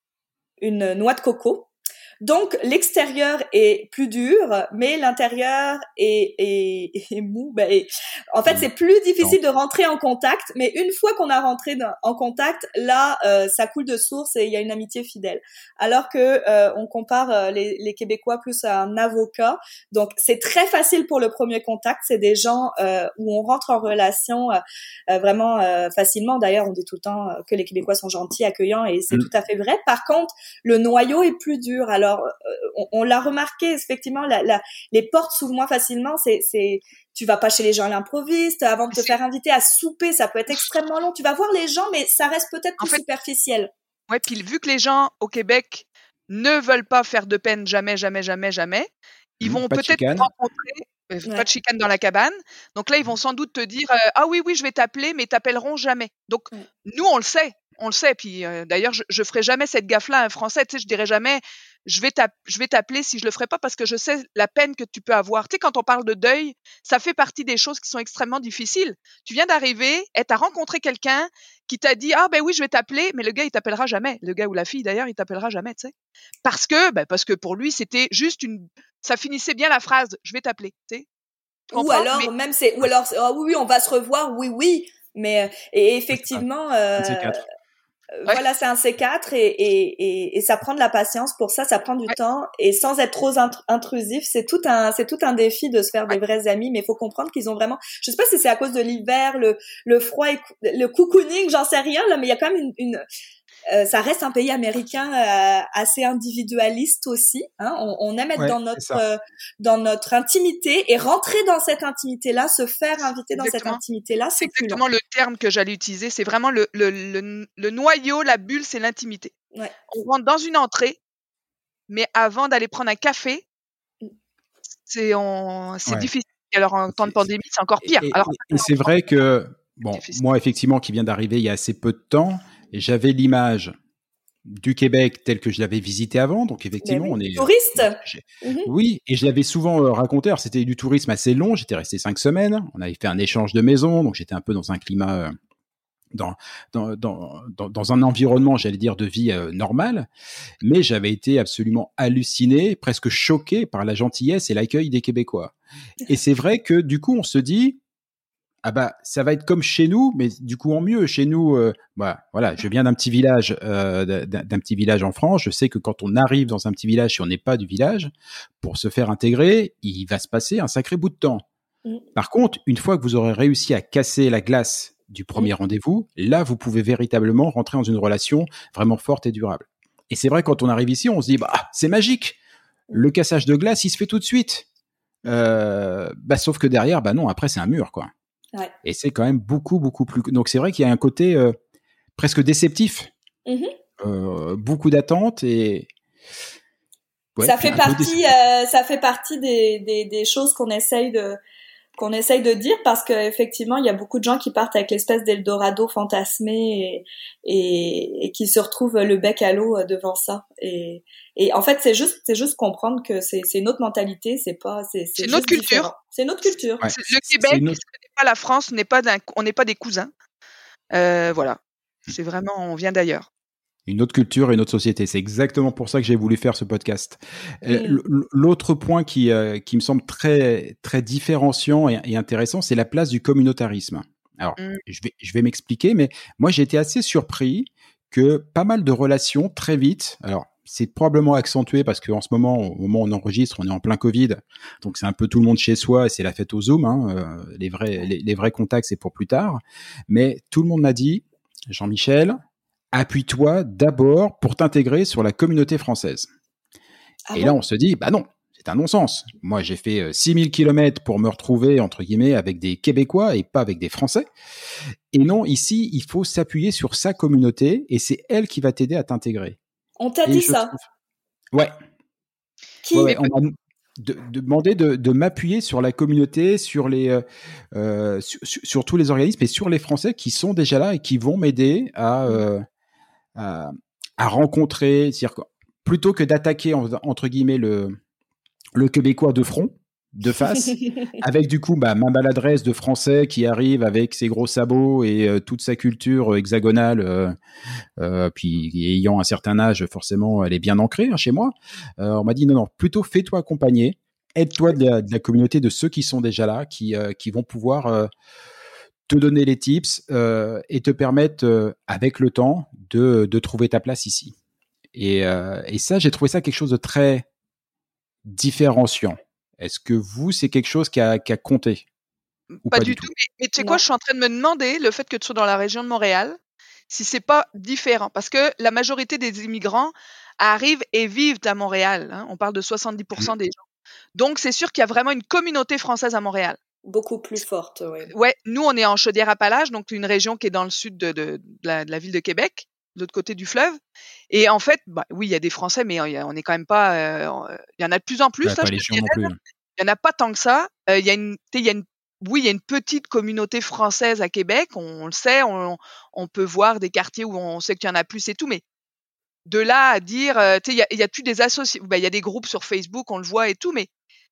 une noix de coco. Donc l'extérieur est plus dur, mais l'intérieur est, est, est mou. Ben, et, en fait, c'est plus difficile de rentrer en contact, mais une fois qu'on a rentré dans, en contact, là, euh, ça coule de source et il y a une amitié fidèle. Alors que euh, on compare euh, les, les Québécois plus à un avocat, donc c'est très facile pour le premier contact. C'est des gens euh, où on rentre en relation euh, euh, vraiment euh, facilement. D'ailleurs, on dit tout le temps que les Québécois sont gentils, accueillants, et c'est mmh. tout à fait vrai. Par contre, le noyau est plus dur. Alors Alors, on, on l'a remarqué, effectivement, la, la, les portes s'ouvrent moins facilement. C'est, c'est, tu vas pas chez les gens à l'improviste. Avant de te faire inviter à souper, ça peut être extrêmement long. Tu vas voir les gens, mais ça reste peut-être plus en fait, superficiel. Ouais, puis vu que les gens au Québec ne veulent pas faire de peine jamais, jamais, jamais, jamais, ils vont pas peut-être te rencontrer. Euh, ouais. Pas de chicane dans la cabane. Donc là, ils vont sans doute te dire euh, ah oui, oui, je vais t'appeler, mais ils t'appelleront jamais. Donc ouais. nous, on le sait. On le sait, puis euh, d'ailleurs, je, je ferai jamais cette gaffe-là à un Français. Tu sais, je dirais jamais, je vais, je vais t'appeler si je le ferai pas, parce que je sais la peine que tu peux avoir. Tu sais, quand on parle de deuil, ça fait partie des choses qui sont extrêmement difficiles. Tu viens d'arriver, et t'as rencontré quelqu'un qui t'a dit ah ben oui, je vais t'appeler, mais le gars il t'appellera jamais. Le gars ou la fille d'ailleurs, il t'appellera jamais, tu sais, parce que ben parce que pour lui c'était juste une, ça finissait bien la phrase, je vais t'appeler, tu sais. Ou alors mais... même c'est, ou alors oh, oui oui, on va se revoir, oui oui, mais et effectivement. Euh... Ouais. Voilà, c'est un C quatre et, et, et, et ça prend de la patience pour ça, ça prend du ouais. temps et sans être trop intrusif, c'est tout un, c'est tout un défi de se faire ouais. des vrais amis, mais il faut comprendre qu'ils ont vraiment, je sais pas si c'est à cause de l'hiver, le, le froid, et, le cocooning, j'en sais rien là, mais il y a quand même une, une euh, ça reste un pays américain euh, assez individualiste aussi, hein. On, on aime être ouais, dans notre euh, dans notre intimité et rentrer dans cette intimité-là, se faire inviter dans exactement. cette intimité-là, c'est, c'est exactement le terme que j'allais utiliser. C'est vraiment le le le, le noyau, la bulle, c'est l'intimité. Ouais. On rentre dans une entrée, mais avant d'aller prendre un café, c'est on c'est ouais. difficile. Alors en temps de pandémie, c'est encore pire. Et, Alors et, et c'est vrai que bon, difficile. Moi effectivement, qui viens d'arriver il y a assez peu de temps. Et j'avais l'image du Québec tel que je l'avais visité avant, donc effectivement, oui. on est touriste. Mm-hmm. Oui, et je l'avais souvent euh, raconté. Alors c'était du tourisme assez long. J'étais resté cinq semaines. On avait fait un échange de maisons, donc j'étais un peu dans un climat, euh, dans, dans dans dans dans un environnement, j'allais dire, de vie euh, normale. Mais j'avais été absolument halluciné, presque choqué par la gentillesse et l'accueil des Québécois. Et c'est vrai que du coup, on se dit. Ah bah ça va être comme chez nous, mais du coup en mieux. Chez nous, euh, bah voilà, je viens d'un petit village, euh, d'un, d'un petit village en France. Je sais que quand on arrive dans un petit village, si on n'est pas du village, pour se faire intégrer, il va se passer un sacré bout de temps. Mmh. Par contre, une fois que vous aurez réussi à casser la glace du premier mmh. rendez-vous, là vous pouvez véritablement rentrer dans une relation vraiment forte et durable. Et c'est vrai, quand on arrive ici, on se dit bah c'est magique. Le cassage de glace, il se fait tout de suite. Euh, bah sauf que derrière, bah non, après c'est un mur quoi. Ouais. Et c'est quand même beaucoup, beaucoup plus... Donc, c'est vrai qu'il y a un côté euh, presque déceptif. Mmh. Euh, beaucoup d'attentes et... Ouais, ça, fait partie, euh, ça fait partie des, des, des choses qu'on essaye de, qu'on essaye de dire, parce qu'effectivement, il y a beaucoup de gens qui partent avec l'espèce d'Eldorado fantasmé et, et, et qui se retrouvent le bec à l'eau devant ça. Et, et en fait, c'est juste, c'est juste comprendre que c'est, c'est notre mentalité, c'est pas, c'est, c'est, c'est notre culture. Différent. C'est notre culture. Ouais. Le Québec, notre... ce n'est pas la France, on n'est pas, d'un, on n'est pas des cousins. Euh, voilà, c'est vraiment, on vient d'ailleurs. Une autre culture et une autre société. C'est exactement pour ça que j'ai voulu faire ce podcast. Euh, Mm. L'autre point qui, euh, qui me semble très, très différenciant et, et intéressant, c'est la place du communautarisme. Alors, Mm. je vais, je vais m'expliquer, mais moi, j'ai été assez surpris que pas mal de relations, très vite, alors, c'est probablement accentué parce qu'en ce moment, au moment où on enregistre, on est en plein Covid. Donc, c'est un peu tout le monde chez soi et c'est la fête au Zoom. Hein. Euh, les, vrais, les, les vrais contacts, c'est pour plus tard. Mais tout le monde m'a dit, Jean-Michel, appuie-toi d'abord pour t'intégrer sur la communauté française. Ah et bon là, on se dit, bah non, c'est un non-sens. Moi, j'ai fait euh, six mille kilomètres pour me retrouver, entre guillemets, avec des Québécois et pas avec des Français. Et non, ici, il faut s'appuyer sur sa communauté et c'est elle qui va t'aider à t'intégrer. On t'a Et dit je ça? trouve... Ouais. Qui? Ouais, ouais, on m'a de, de demander de, de m'appuyer sur la communauté, sur les, euh, euh, sur, sur tous les organismes et sur les Français qui sont déjà là et qui vont m'aider à... Euh, À, à rencontrer, c'est-à-dire que plutôt que d'attaquer entre guillemets le, le Québécois de front, de face, avec du coup bah, ma maladresse de Français qui arrive avec ses gros sabots et euh, toute sa culture hexagonale, euh, euh, puis ayant un certain âge, forcément, elle est bien ancrée hein, chez moi. Euh, on m'a dit non, non, plutôt fais-toi accompagner, aide-toi de la, de la communauté de ceux qui sont déjà là, qui, euh, qui vont pouvoir... Euh, te donner les tips euh, et te permettre, euh, avec le temps, de, de trouver ta place ici. Et, euh, et ça, j'ai trouvé ça quelque chose de très différenciant. Est-ce que vous, c'est quelque chose qui a, qui a compté ou Pas pas du du tout. tout? Mais, mais tu sais quoi, je suis en train de me demander, le fait que tu sois dans la région de Montréal, si c'est pas différent. Parce que la majorité des immigrants arrivent et vivent à Montréal. Hein. On parle de soixante-dix pour cent Mmh. des gens. Donc, c'est sûr qu'il y a vraiment une communauté française à Montréal. Beaucoup plus forte, oui. Ouais, nous, on est en Chaudière-Appalaches, donc une région qui est dans le sud de, de, de, la, de la ville de Québec, de l'autre côté du fleuve. Et en fait, bah, oui, il y a des Français, mais on n'est quand même pas... Euh, il y en a de plus en plus, Ouais, là, pas je les te chiens non dirais. plus. Il n'y en a pas tant que ça. Euh, il y a une, il y a une, oui, il y a une petite communauté française à Québec, on, on le sait, on, on peut voir des quartiers où on sait qu'il y en a plus et tout, mais de là à dire, euh, tu sais, il y a, il y a plus des associations, bah, il y a des groupes sur Facebook, on le voit et tout, mais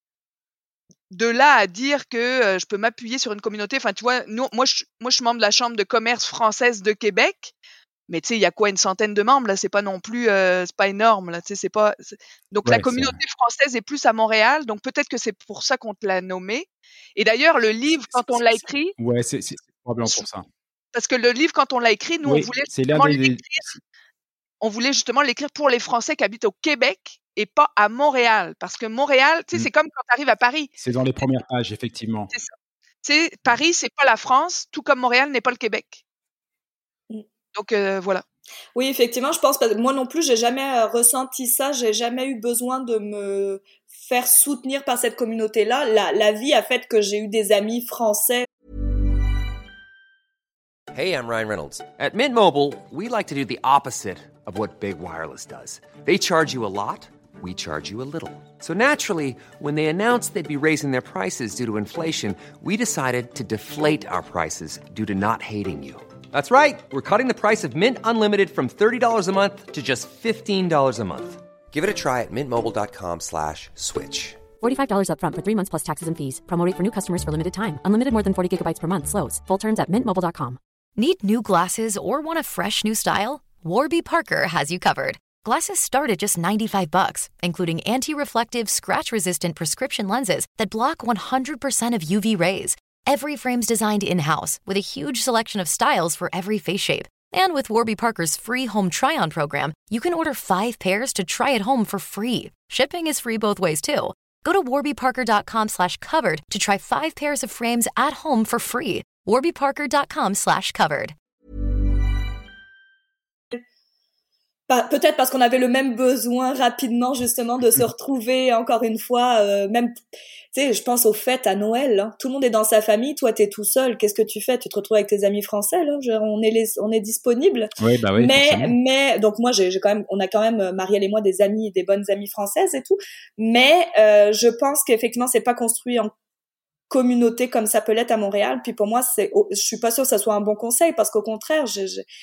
de là à dire que euh, je peux m'appuyer sur une communauté, enfin, tu vois, nous, moi, je, moi, je suis membre de la Chambre de commerce française de Québec, mais tu sais, il y a quoi, une centaine de membres, là, c'est pas non plus, euh, c'est pas énorme, là, tu sais, c'est pas, c'est... donc la Ouais, ça, communauté française est plus à Montréal, donc peut-être que c'est pour ça qu'on te l'a nommé. Et d'ailleurs, le livre, c'est, quand on c'est, l'a c'est, écrit, ouais, c'est, c'est probablement pour ça. parce que le livre, quand on l'a écrit, nous, on Oui, voulait c'est l'un justement des... des... l'écrire, on voulait justement l'écrire pour les Français qui habitent au Québec et pas à Montréal, parce que Montréal, tu sais, Mmh. c'est comme quand tu arrives à Paris. C'est dans les premières pages, effectivement. C'est ça. Tu sais, Paris, c'est pas la France, tout comme Montréal n'est pas le Québec. Mm. Donc euh, voilà. Oui, effectivement, je pense, parce que moi non plus, j'ai jamais euh, ressenti ça, j'ai jamais eu besoin de me faire soutenir par cette communauté-là. La, la vie a fait que j'ai eu des amis français. Hey, I'm Ryan Reynolds. At Mint Mobile, we like to do the opposite of what Big Wireless does. They charge you a lot, we charge you a little. So naturally, when they announced they'd be raising their prices due to inflation, we decided to deflate our prices due to not hating you. That's right. We're cutting the price of Mint Unlimited from thirty dollars a month to just fifteen dollars a month. Give it a try at mintmobile.com slash switch. forty-five dollars up front for three months plus taxes and fees. Promo rate for new customers for limited time. Unlimited more than forty gigabytes per month. Slows full terms at mint mobile dot com. Need new glasses or want a fresh new style? Warby Parker has you covered. Glasses start at just ninety-five bucks, including anti-reflective, scratch-resistant prescription lenses that block one hundred percent of U V rays. Every frame's designed in-house with a huge selection of styles for every face shape. And with Warby Parker's free home try-on program, you can order five pairs to try at home for free. Shipping is free both ways, too. Go to warbyparker.com slash covered to try five pairs of frames at home for free. warbyparker.com slash covered. Peut-être parce qu'on avait le même besoin rapidement justement de se retrouver encore une fois, euh, même, tu sais, je pense aux fêtes à Noël, hein. Tout le monde est dans sa famille, toi t'es tout seul, qu'est-ce que tu fais? Tu te retrouves avec tes amis français, là, genre, on est les, on est disponible. Oui, bah oui, mais, forcément. mais, donc moi j'ai, j'ai quand même, on a quand même, Marielle et moi, des amis, des bonnes amies françaises et tout, mais euh, je pense qu'effectivement c'est pas construit en communauté comme ça peut l'être à Montréal, puis pour moi c'est, je suis pas sûre que ça soit un bon conseil, parce qu'au contraire, j'ai, j'ai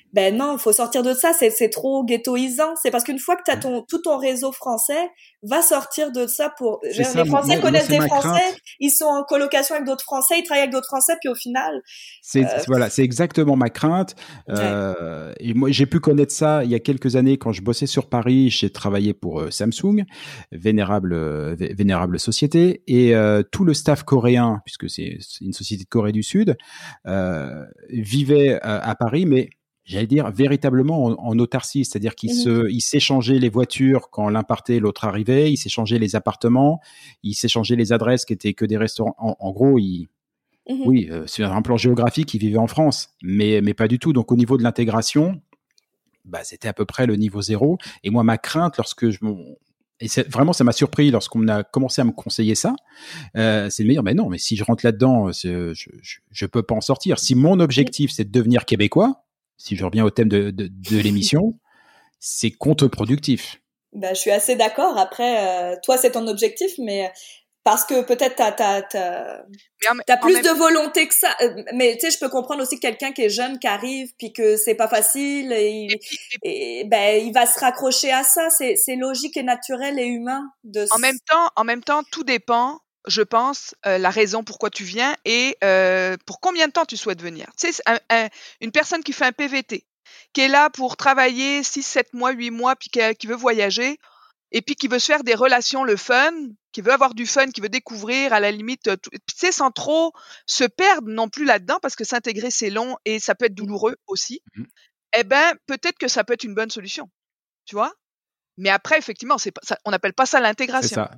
Ben non, il faut sortir de ça, c'est, c'est trop ghettoisant. C'est parce qu'une fois que tu as ton, tout ton réseau français, va sortir de ça pour... C'est ça, les moi- Français moi, connaissent moi, c'est des ma Français, crainte. ils sont en colocation avec d'autres Français, ils travaillent avec d'autres Français, puis au final... C'est, Euh, c'est- voilà, c'est exactement ma crainte. Ouais. Euh, et moi, j'ai pu connaître ça il y a quelques années quand je bossais sur Paris. J'ai travaillé pour euh, Samsung, vénérable, euh, vé- vénérable société, et euh, tout le staff coréen, puisque c'est, c'est une société de Corée du Sud, euh, vivait euh, à Paris, mais j'allais dire véritablement en, en autarcie, c'est-à-dire qu'ils Mhm. se, ils s'échangeaient les voitures quand l'un partait, l'autre arrivait, ils s'échangeaient les appartements, ils s'échangeaient les adresses qui étaient que des restaurants. En, en gros, ils Mhm. oui, euh, sur un plan géographique, ils vivaient en France, mais, mais pas du tout. Donc, au niveau de l'intégration, bah, c'était à peu près le niveau zéro. Et moi, ma crainte, lorsque je m'en- et c'est, vraiment, ça m'a surpris lorsqu'on a commencé à me conseiller ça, euh, c'est de me dire, mais non, mais si je rentre là-dedans, c'est, je, je, je peux pas en sortir. Si mon objectif, c'est de devenir québécois, si je reviens au thème de, de, de l'émission, c'est contre-productif. Ben, je suis assez d'accord. Après, euh, toi, c'est ton objectif, mais parce que peut-être t'as, t'as, t'as, Mais en, t'as en plus même de volonté que ça. Euh, Mais tu sais, je peux comprendre aussi quelqu'un qui est jeune, qui arrive, puis que c'est pas facile, et, et puis, et et ben il va se raccrocher à ça. C'est, c'est logique et naturel et humain de. en même temps, en même temps, tout dépend, je pense, euh, la raison pourquoi tu viens et euh, pour combien de temps tu souhaites venir. Tu sais, c'est un- un- une personne qui fait un P V T, qui est là pour travailler six, sept mois, huit mois, puis qui, a- qui veut voyager, et puis qui veut se faire des relations, le fun, qui veut avoir du fun, qui veut découvrir à la limite, euh, tout- tu sais, sans trop se perdre non plus là-dedans, parce que s'intégrer, c'est long et ça peut être douloureux aussi. Mhm. Eh ben, peut-être que ça peut être une bonne solution, tu vois. Mais après, effectivement, c'est pas, ça, on n'appelle pas ça C'est l'intégration. ça.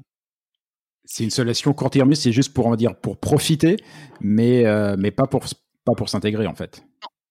C'est une solution court-termiste, c'est juste pour en dire, pour profiter, mais, euh, mais pas pour, pas pour s'intégrer, en fait.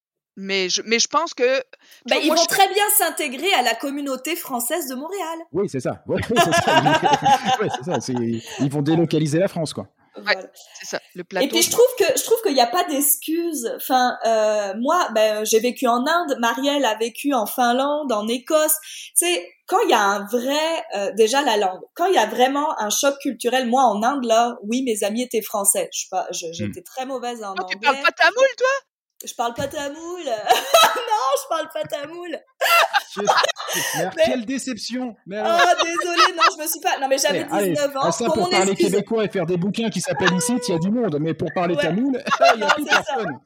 Mais je, mais je pense que... tu Ben, vois, ils moi, vont je- très bien s'intégrer à la communauté française de Montréal. Oui, c'est ça. Ouais, oui, c'est ça. Ouais, c'est ça. C'est- Ils vont délocaliser la France, quoi. Voilà. c'est ça, le plateau. Et puis je trouve que je trouve qu'il n'y a pas d'excuses. Enfin, euh, moi, ben j'ai vécu en Inde, Marielle a vécu en Finlande, en Écosse. Tu sais, quand il y a un vrai, euh, déjà la langue, quand il y a vraiment un choc culturel. Moi, en Inde, là, oui, mes amis étaient français. Je suis pas, je- j'étais très mauvaise en Non, tu anglais. parles pas tamoul, toi? Je parle pas tamoul. Non, je parle pas tamoul. Je- Mais alors, Mais- quelle déception. Mais alors- Oh, désolée, non, je me suis pas. Non, mais j'avais Allez, allez, dix-neuf ans. ah, ça, Pour pour mon parler excuse. québécois et faire des bouquins qui s'appellent ici, il y a du monde. Mais pour parler Ouais. tamoul, il n'y a Non, plus c'est ça. personne.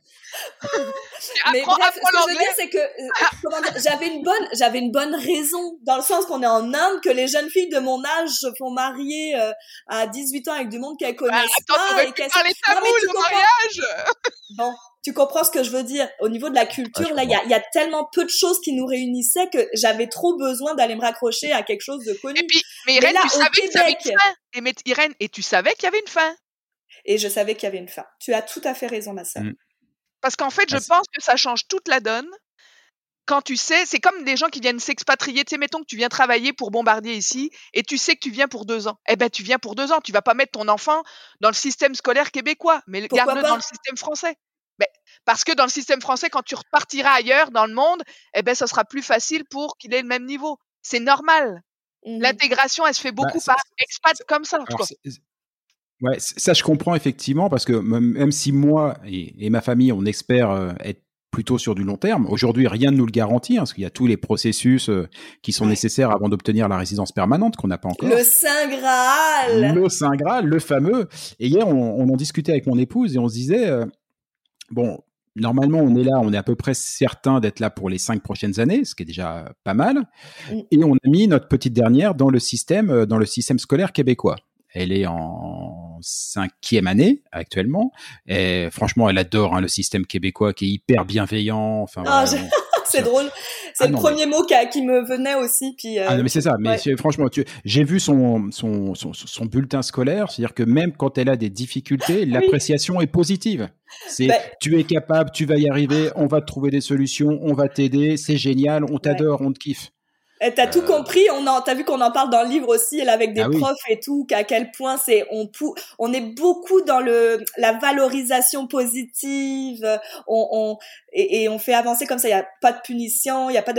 Mais Apprends, bref, apprends ce que je veux l'anglais. dire, c'est que euh, comment dire, j'avais une bonne, j'avais une bonne raison, dans le sens qu'on est en Inde, que les jeunes filles de mon âge se font marier euh, à dix-huit ans avec du monde qu'elles Ah, connaissent attends, pas. t'aurais Et pu qu'elles... parler Non, mais tamoul tu au comprends. mariage. Bon, tu comprends ce que je veux dire. Au niveau de la culture, Ouais, je là, il y a, il y a tellement peu de choses qui nous réunissaient que j'avais trop besoin d'aller me raccrocher à quelque chose de connu. Et puis, mais Mais Irène, là, tu au savais que ça avait une Québec- fin. Et mais, Irène, et tu savais qu'il y avait une fin. Et je savais qu'il y avait une fin. Tu as tout à fait raison, ma sœur. Mm. Parce qu'en fait, je Ah, c'est- pense que ça change toute la donne. Quand tu sais, c'est comme des gens qui viennent s'expatrier. Tu sais, mettons que tu viens travailler pour Bombardier ici et tu sais que tu viens pour deux ans. Eh ben, tu viens pour deux ans. Tu vas pas mettre ton enfant dans le système scolaire québécois, mais Pourquoi garde-le pas? dans le système français. Ben, parce que dans le système français, quand tu repartiras ailleurs dans le monde, eh ben, ça sera plus facile pour qu'il ait le même niveau. C'est normal. Mhm. L'intégration, elle se fait beaucoup c'est- par c'est- expat comme ça. Alors, quoi. c'est- c'est- ouais, c'est- ça, je comprends effectivement, parce que même même si moi et, et ma famille, on espère euh, être plutôt sur du long terme, aujourd'hui, rien ne nous le garantit, hein, parce qu'il y a tous les processus euh, qui sont Ouais. nécessaires avant d'obtenir la résidence permanente qu'on n'a pas encore. Le Saint Graal. Le Saint Graal, le fameux. Et hier, on, on en discutait avec mon épouse et on se disait, euh, bon, normalement, on est là, on est à peu près certain d'être là pour les cinq prochaines années, ce qui est déjà pas mal. Mm. Et on a mis notre petite dernière dans le système, euh, dans le système scolaire québécois. Elle est en cinquième année actuellement. Et franchement, elle adore hein, le système québécois qui est hyper bienveillant. Enfin, Ah, voilà, je- on- c'est drôle. C'est Ah le non, premier mot qui, a- qui me venait aussi. Puis, euh, Ah non, mais c'est ça. Mais ouais. c'est- franchement, tu- j'ai vu son, son, son, son bulletin scolaire. C'est-à-dire que même quand elle a des difficultés, l'appréciation est positive. C'est Ben- tu es capable, tu vas y arriver, on va te trouver des solutions, on va t'aider, c'est génial, on t'adore, on te kiffe. Eh, T'as tout compris, on en, t'as vu qu'on en parle dans le livre aussi, elle, avec des Ah oui. profs et tout, qu'à quel point c'est, on pou, on est beaucoup dans le, la valorisation positive, on, on, et, et on fait avancer comme ça, il y a pas de punition, il y a pas de,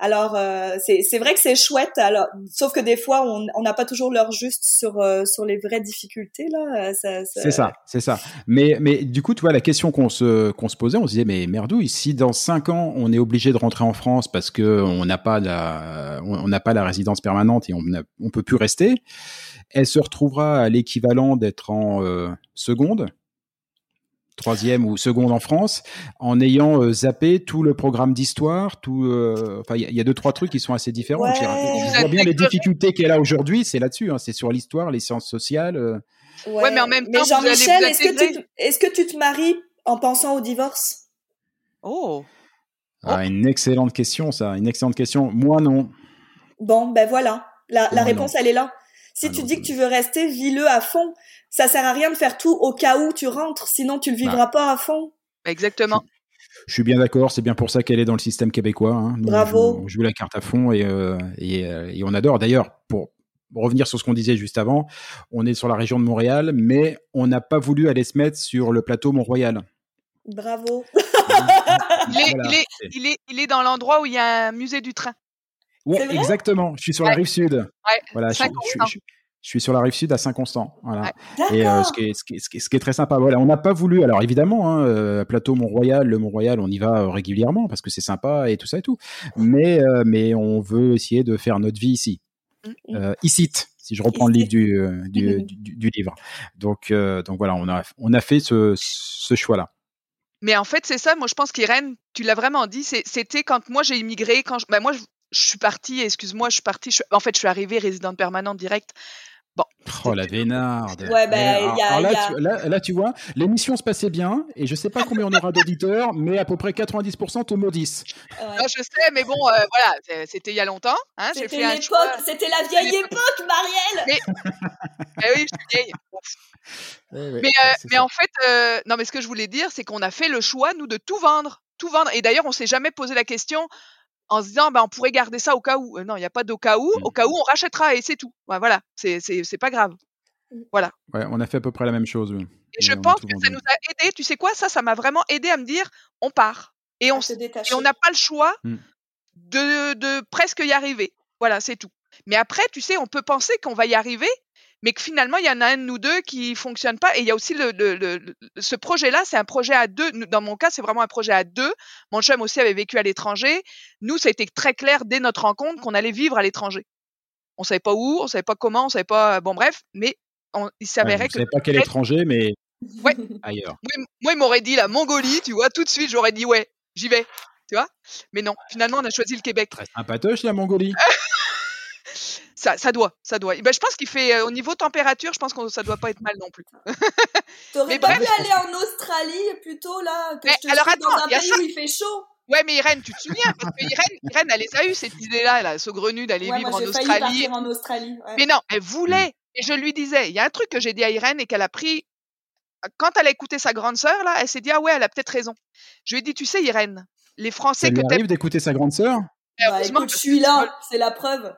Alors euh, c'est c'est vrai que c'est chouette. Alors sauf que des fois on on n'a pas toujours l'heure juste sur euh, sur les vraies difficultés là. Ça, ça... C'est ça, c'est ça. Mais mais du coup, tu vois, la question qu'on se qu'on se posait, on se disait mais merdouille, si dans cinq ans on est obligé de rentrer en France parce que on n'a pas la on n'a pas la résidence permanente et on a, on peut plus rester, elle se retrouvera à l'équivalent d'être en euh, seconde. Troisième ou seconde en France, en ayant euh, zappé tout le programme d'histoire, tout. Enfin, euh, il y, y a deux trois trucs qui sont assez différents. Ouais. Je, je vois bien les difficultés qu'elle a aujourd'hui, c'est là-dessus. Hein, c'est sur l'histoire, les sciences sociales. Euh... Ouais. ouais, mais en même temps, mais Jean-Michel, est-ce que tu te... est-ce que tu te maries en pensant au divorce? Oh. Ah, oh. Une excellente question, ça. Une excellente question. Moi, non. Bon, ben voilà. La, la Moi, réponse, non. elle est là. Si ah tu non, dis non. que tu veux rester, vis-le à fond. Ça sert à rien de faire tout au cas où tu rentres, sinon tu le vivras bah. pas à fond. Exactement. Je, je suis bien d'accord, c'est bien pour ça qu'elle est dans le système québécois. Hein. Nous, Bravo. On joue, on joue la carte à fond et, euh, et, euh, et on adore. D'ailleurs, pour revenir sur ce qu'on disait juste avant, on est sur la région de Montréal, mais on n'a pas voulu aller se mettre sur le plateau Mont-Royal. Bravo. il, est, voilà. il, est, il, est, il est dans l'endroit où il y a un musée du train. Oui, exactement. Je suis sur ouais. la rive sud. Ouais. Voilà, je, je, je, je suis sur la rive sud à Saint-Constant. Voilà. Ouais. Et euh, ce, qui est, ce, qui est, ce, qui est, ce qui est très sympa. Voilà, on n'a pas voulu. Alors évidemment, hein, euh, plateau Mont-Royal, le Mont-Royal, on y va euh, régulièrement parce que c'est sympa et tout ça et tout. Mais euh, mais on veut essayer de faire notre vie ici, mm-hmm. euh, ici. Si je reprends ici. Le livre du euh, du, mm-hmm. du, du, du livre. Donc euh, donc voilà, on a on a fait ce ce choix-là. Mais en fait, c'est ça. Moi, je pense qu'Irène, tu l'as vraiment dit. C'est, c'était quand moi j'ai immigré. Quand je, ben moi, je, je suis partie. Excuse-moi, je suis partie. Je, en fait, je suis arrivée résidente permanente directe. Bon. Oh la vénarde. Ouais, ben, il y a, alors là, y a... Tu, là, là, tu vois, l'émission se passait bien et je sais pas combien on aura d'auditeurs, mais à peu près quatre-vingt-dix pour cent te maudissent. Ouais. Non, je sais, mais bon, euh, voilà, c'était il y a longtemps. Hein, c'était j'ai fait l'époque, un choix... c'était la vieille c'était époque, Marielle. Mais, mais oui, je suis vieille. Ouais, ouais, mais euh, mais en fait, euh, non, mais ce que je voulais dire, c'est qu'on a fait le choix, nous, de tout vendre, tout vendre. Et d'ailleurs, on s'est jamais posé la question en se disant, ben, on pourrait garder ça au cas où. Euh, non, il n'y a pas d'au cas où. Mmh. Au cas où, on rachètera et c'est tout. Ouais, voilà, c'est, c'est, c'est pas grave. Voilà. Ouais, on a fait à peu près la même chose. Oui. Et je pense que ça nous a aidé. Tu sais quoi, ça, ça m'a vraiment aidé à me dire, on part. Et on et on n'a pas le choix mmh. de, de presque y arriver. Voilà, c'est tout. Mais après, tu sais, on peut penser qu'on va y arriver, mais que finalement, il y en a un de nous deux qui fonctionne pas. Et il y a aussi le, le, le, le ce projet-là, c'est un projet à deux. Dans mon cas, c'est vraiment un projet à deux. Mon chum aussi avait vécu à l'étranger. Nous, ça a été très clair dès notre rencontre qu'on allait vivre à l'étranger. On savait pas où, on savait pas comment, on savait pas. Bon, bref, mais on, il s'avérait ouais, que. On savait pas quel étranger, mais ouais. ailleurs. Moi, moi, il m'aurait dit la Mongolie, tu vois, tout de suite, j'aurais dit ouais, j'y vais, tu vois. Mais non, finalement, on a choisi le Québec. Très sympatoche la Mongolie. Ça, ça doit, ça doit. Ben, je pense qu'il fait, euh, au niveau température, je pense que ça doit pas être mal non plus. T'aurais pas pu aller en Australie plutôt, là, que mais, je te alors, attends, dans un pays ça. où il fait chaud. Ouais, mais Irène, tu te souviens, parce que Irène, Irène, elle les a eu, cette idée-là, là, saugrenue d'aller ouais, vivre moi, en j'ai Australie. Failli partir en Australie. Ouais. Mais non, elle voulait. Et je lui disais, il y a un truc que j'ai dit à Irène et qu'elle a pris, quand elle a écouté sa grande sœur, là, elle s'est dit, ah ouais, elle a peut-être raison. Je lui ai dit, tu sais, Irène, les Français ça que lui arrive d'écouter sa grande sœur? Bah, écoute, je suis là, c'est la preuve.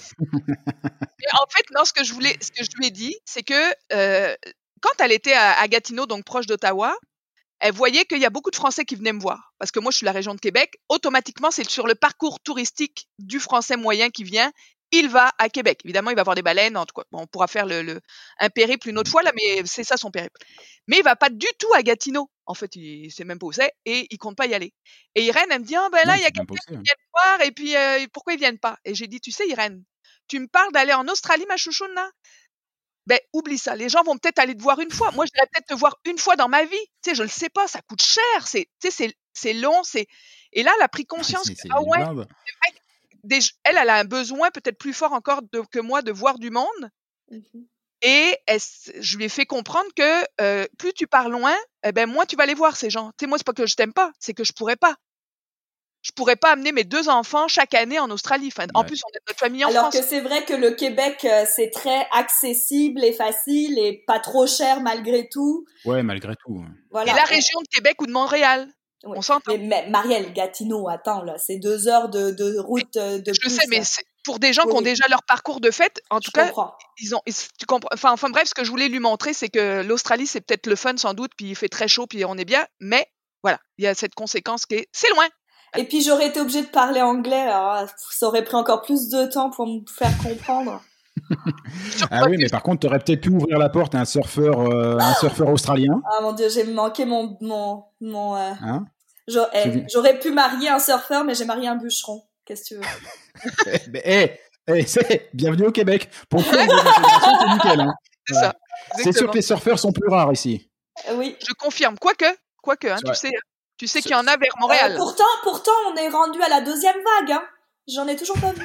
Et en fait, non, ce que je voulais, ce que je lui ai dit, c'est que euh, quand elle était à, à Gatineau, donc proche d'Ottawa, elle voyait qu'il y a beaucoup de Français qui venaient me voir. Parce que moi, je suis la région de Québec. Automatiquement, c'est sur le parcours touristique du Français moyen qui vient. Il va à Québec. Évidemment, il va voir des baleines. En tout cas, bon, on pourra faire le, le, un périple une autre fois, là, mais c'est ça son périple. Mais il va pas du tout à Gatineau. En fait, il sait même pas où c'est et il compte pas y aller. Et Irène, elle me dit, ah, ben là, il y a quelqu'un qui vient me voir et puis euh, pourquoi ils viennent pas? Et j'ai dit, tu sais, Irène, tu me parles d'aller en Australie, ma chouchoune, là? Ben, oublie ça. Les gens vont peut-être aller te voir une fois. Moi, je dirais peut-être te voir une fois dans ma vie. Tu sais, je le sais pas, ça coûte cher. C'est, tu sais, c'est, c'est long, c'est. Et là, elle a pris conscience. C'est, c'est que, ah ouais. C'est vrai que des, elle, elle a un besoin peut-être plus fort encore de, que moi de voir du monde. Mm-hmm. Et elle, je lui ai fait comprendre que euh, plus tu pars loin, eh ben moins tu vas les voir ces gens. Tu sais, moi, c'est pas que je t'aime pas, c'est que je pourrais pas. Je pourrais pas amener mes deux enfants chaque année en Australie. Enfin, ouais. En plus, on est notre famille en Alors France. Alors que c'est vrai que le Québec, c'est très accessible et facile et pas trop cher malgré tout. Ouais, malgré tout. Voilà. Et la région de Québec ou de Montréal, oui. On s'entend. Mais Marielle, Gatineau, attends, là, c'est deux heures de, de route de Je plus, sais, mais là. c'est pour des gens oui. qui ont déjà leur parcours de fête, en tout je cas, comprends. ils ont, ils, tu comprends. Enfin, enfin, bref, ce que je voulais lui montrer, c'est que l'Australie, c'est peut-être le fun sans doute, puis il fait très chaud, puis on est bien, mais voilà, il y a cette conséquence qui est, c'est loin. Et puis j'aurais été obligée de parler anglais, alors ça aurait pris encore plus de temps pour me faire comprendre. Ah oui, mais par contre, t'aurais peut-être pu ouvrir la porte à un surfeur, euh, un surfeur australien. Ah mon Dieu, j'ai manqué mon mon mon. Euh... Hein j'aurais, j'aurais pu marier un surfeur, mais j'ai marié un bûcheron. Qu'est-ce que tu veux? Mais hey, hey, c'est bienvenue au Québec. Pour toi, c'est nickel. Hein. C'est ça. Exactement. C'est sûr que les surfeurs sont plus rares ici. Euh, oui. Je confirme. Quoique, quoique, hein, tu sais, tu sais qu'il y en a vers Montréal. Euh, pourtant, pourtant, on est rendu à la deuxième vague. Hein. J'en ai toujours pas vu.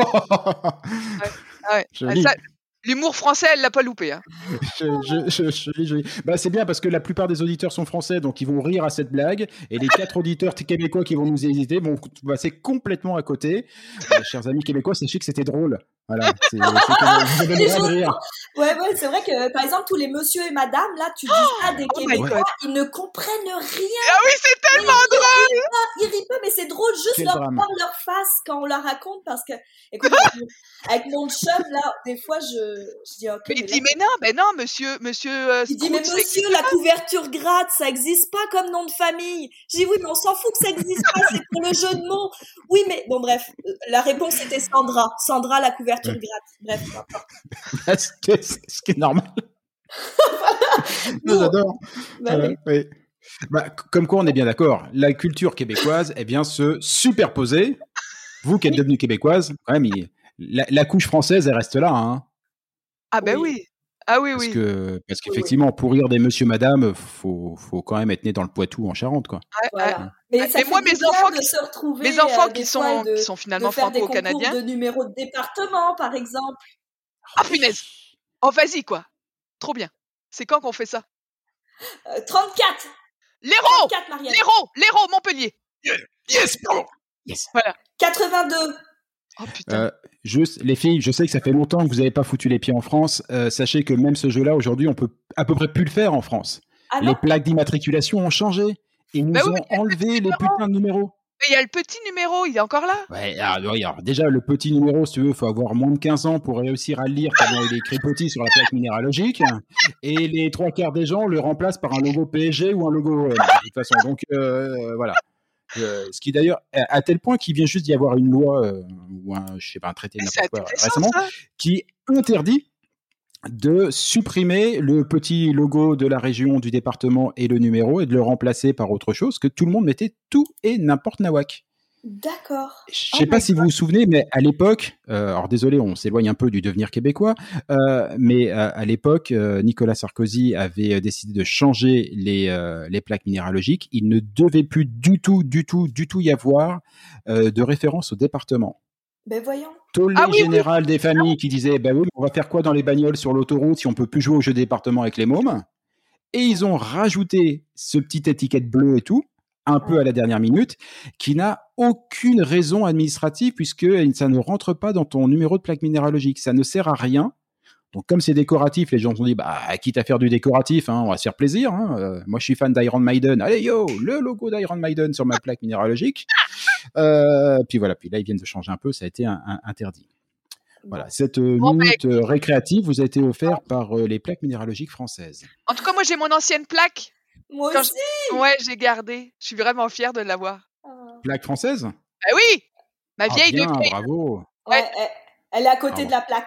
ouais. Ouais. Ça, l'humour français, elle l'a pas loupé. Hein. je, je, je, je, je... Bah, c'est bien parce que la plupart des auditeurs sont français, donc ils vont rire à cette blague. Et les quatre auditeurs québécois qui vont nous hésiter vont passer complètement à côté. Euh, chers amis québécois, sachez que c'était drôle. Voilà, c'est, c'est que vous avez le droit de rire. Ouais, ouais, c'est vrai que par exemple tous les monsieur et madame là, tu dis ça oh, des oh Québécois, ouais. Ils ne comprennent rien. Ah oui, c'est tellement ils, drôle. Ils rient pas, ils rient pas, mais c'est drôle juste Quel leur drame. voir leur face quand on leur raconte parce que, écoute, avec mon chum là, des fois je, je dis ok. Mais il mais dit là, mais non, mais non, monsieur, monsieur. Euh, il dit mais monsieur, la couverture gratte, ça existe pas comme nom de famille. Je dis oui, mais on s'en fout que ça existe pas, c'est pour le jeu de mots. Oui, mais bon bref, la réponse était Sandra, Sandra la couverture gratte. Bref. ce, qui est, ce qui est normal. Nous, j'adore. Bah, euh, oui. Bah, comme quoi, on est bien d'accord. La culture québécoise, eh bien, se superposer. Vous qui êtes devenue québécoise, quand même, il, la, la couche française, elle reste là. Hein. Ah ben oui. oui. Ah oui, parce oui. Que, parce qu'effectivement, oui. pour rire des monsieur, madame, faut, faut quand même être né dans le Poitou, en Charente, quoi. Ouais, voilà. ouais. Mais, ça mais moi, mes enfants, de se retrouver, mes enfants euh, qui sont, de, qui sont finalement de faire franco-canadiens. Des concours de numéros de département, par exemple. Ah punaise. Oh vas-y quoi. Trop bien. C'est quand qu'on fait ça? euh, trente-quatre. L'Hérault. L'Hérault. L'Hérault, Montpellier. Yeah. Yes, pardon. Yes. Voilà. quatre-vingt-deux. Oh putain. Euh, juste, les filles, je sais que ça fait longtemps que vous n'avez pas foutu les pieds en France. Euh, sachez que même ce jeu-là, aujourd'hui, on peut à peu près plus le faire en France. Ah les plaques d'immatriculation ont changé. Ils nous bah oui, ont enlevé les putains de numéros. Mais il y a le petit numéro, il est encore là. Ouais, alors, alors, déjà, le petit numéro, si tu veux, il faut avoir moins de quinze ans pour réussir à le lire tellement il est écrit petit sur la plaque minéralogique. Et les trois quarts des gens le remplacent par un logo P S G ou un logo O M, de toute façon. Donc, euh, voilà. Euh, ce qui d'ailleurs, à, à tel point qu'il vient juste d'y avoir une loi, euh, ou un, je sais pas, un traité, n'importe quoi, récemment, ça qui interdit de supprimer le petit logo de la région, du département et le numéro et de le remplacer par autre chose, que tout le monde mettait tout et n'importe nawak. D'accord. Je sais oh pas si God. Vous vous souvenez, mais à l'époque, euh, alors désolé, on s'éloigne un peu du devenir québécois, euh, mais euh, à l'époque, euh, Nicolas Sarkozy avait décidé de changer les, euh, les plaques minéralogiques. Il ne devait plus du tout, du tout, du tout y avoir euh, de référence au département. Ben voyons. Tollé ah oui, général oui. des familles qui disaient ben oui, on va faire quoi dans les bagnoles sur l'autoroute si on peut plus jouer au jeu département avec les mômes. Et ils ont rajouté ce petit étiquette bleue et tout, un peu à la dernière minute, qui n'a aucune raison administrative puisque ça ne rentre pas dans ton numéro de plaque minéralogique. Ça ne sert à rien. Donc, comme c'est décoratif, les gens se sont dit, bah, quitte à faire du décoratif, hein, on va se faire plaisir. Hein. Euh, moi, je suis fan d'Iron Maiden. Allez, yo, le logo d'Iron Maiden sur ma plaque minéralogique. Euh, puis voilà, puis là, ils viennent de changer un peu, ça a été un, un, interdit. Voilà, cette euh, bon, minute euh, récréative vous a été offerte par euh, les plaques minéralogiques françaises. En tout cas, moi, j'ai mon ancienne plaque. Moi aussi. Je... Ouais, j'ai gardé. Je suis vraiment fière de l'avoir. Plaque française? Bah oui, ma vieille ah, bien, de clé. Bravo. Ouais, ouais elle, elle est à côté ah, de la plaque.